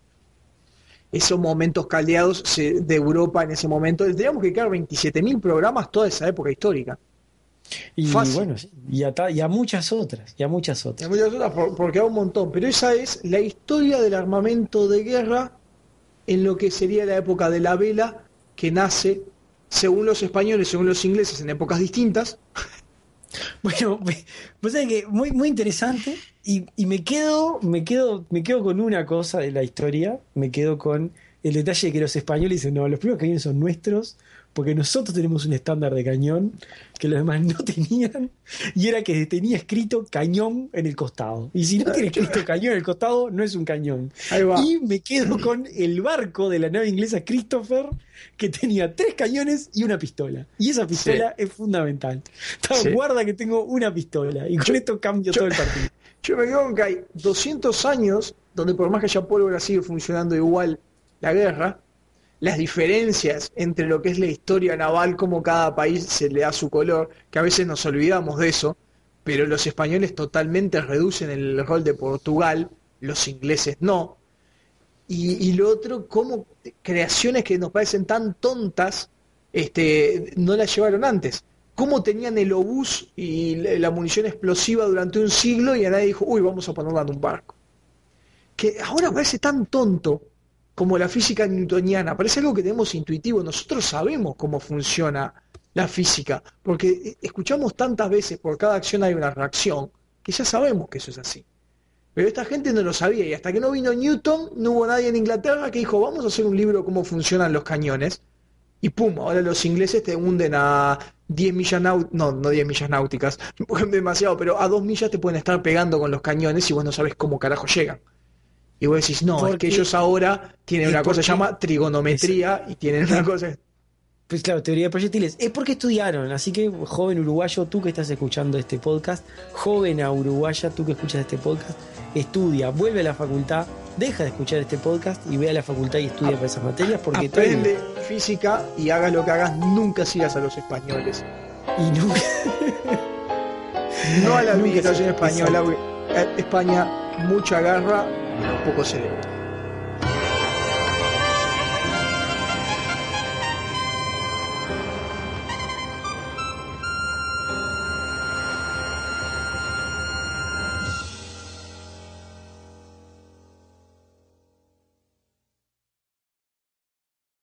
Esos momentos caldeados se- de Europa en ese momento, tendríamos que quedar veintisiete mil programas toda esa época histórica. Y Fácil. bueno, sí, y a, ta- y a muchas otras, y a muchas Hay otras. muchas otras por- porque hay un montón, pero esa es la historia del armamento de guerra en lo que sería la época de la vela, que nace, según los españoles, según los ingleses, en épocas distintas. Bueno, pues sabés que muy, muy interesante y, y me quedo, me quedo, me quedo con una cosa de la historia, me quedo con el detalle de que los españoles dicen, no, los primeros cañones son nuestros, porque nosotros tenemos un estándar de cañón que los demás no tenían, y era que tenía escrito cañón en el costado. Y si no tiene escrito cañón en el costado, no es un cañón. Ahí va. Y me quedo con el barco de la nave inglesa Christopher, que tenía tres cañones y una pistola. Y esa pistola es fundamental. Está, Sí. guarda que tengo una pistola, y con esto cambio yo- todo el partido. Yo me quedo con que hay doscientos años donde por más que haya pólvora sigue funcionando igual la guerra, las diferencias entre lo que es la historia naval, como cada país se le da su color, que a veces nos olvidamos de eso, pero los españoles totalmente reducen el rol de Portugal, los ingleses no. Y, y lo otro, como creaciones que nos parecen tan tontas, este, no las llevaron antes. Cómo tenían el obús y la la munición explosiva durante un siglo y a nadie dijo, uy, vamos a ponerla en un barco. Que ahora parece tan tonto como la física newtoniana, parece algo que tenemos intuitivo. Nosotros sabemos cómo funciona la física, porque escuchamos tantas veces por cada acción hay una reacción, que ya sabemos que eso es así. Pero esta gente no lo sabía y hasta que no vino Newton, no hubo nadie en Inglaterra que dijo, vamos a hacer un libro de cómo funcionan los cañones. Y pum, ahora los ingleses te hunden a diez millas náuticas, no, no diez millas náuticas, demasiado, pero a dos millas te pueden estar pegando con los cañones y vos no sabes cómo carajo llegan. Y vos decís, no, porque, es que ellos ahora tienen una cosa que se llama trigonometría es, y tienen una cosa... Pues claro, teoría de proyectiles. Es porque estudiaron, así que joven uruguayo, tú que estás escuchando este podcast, joven a uruguaya, tú que escuchas este podcast, estudia, vuelve a la facultad, deja de escuchar este podcast y ve a la facultad y estudia para esas materias porque aprende todo... física y hagas lo que hagas, nunca sigas a los españoles. Y nunca... no a la administración española. España, mucha garra, pero poco cerebro.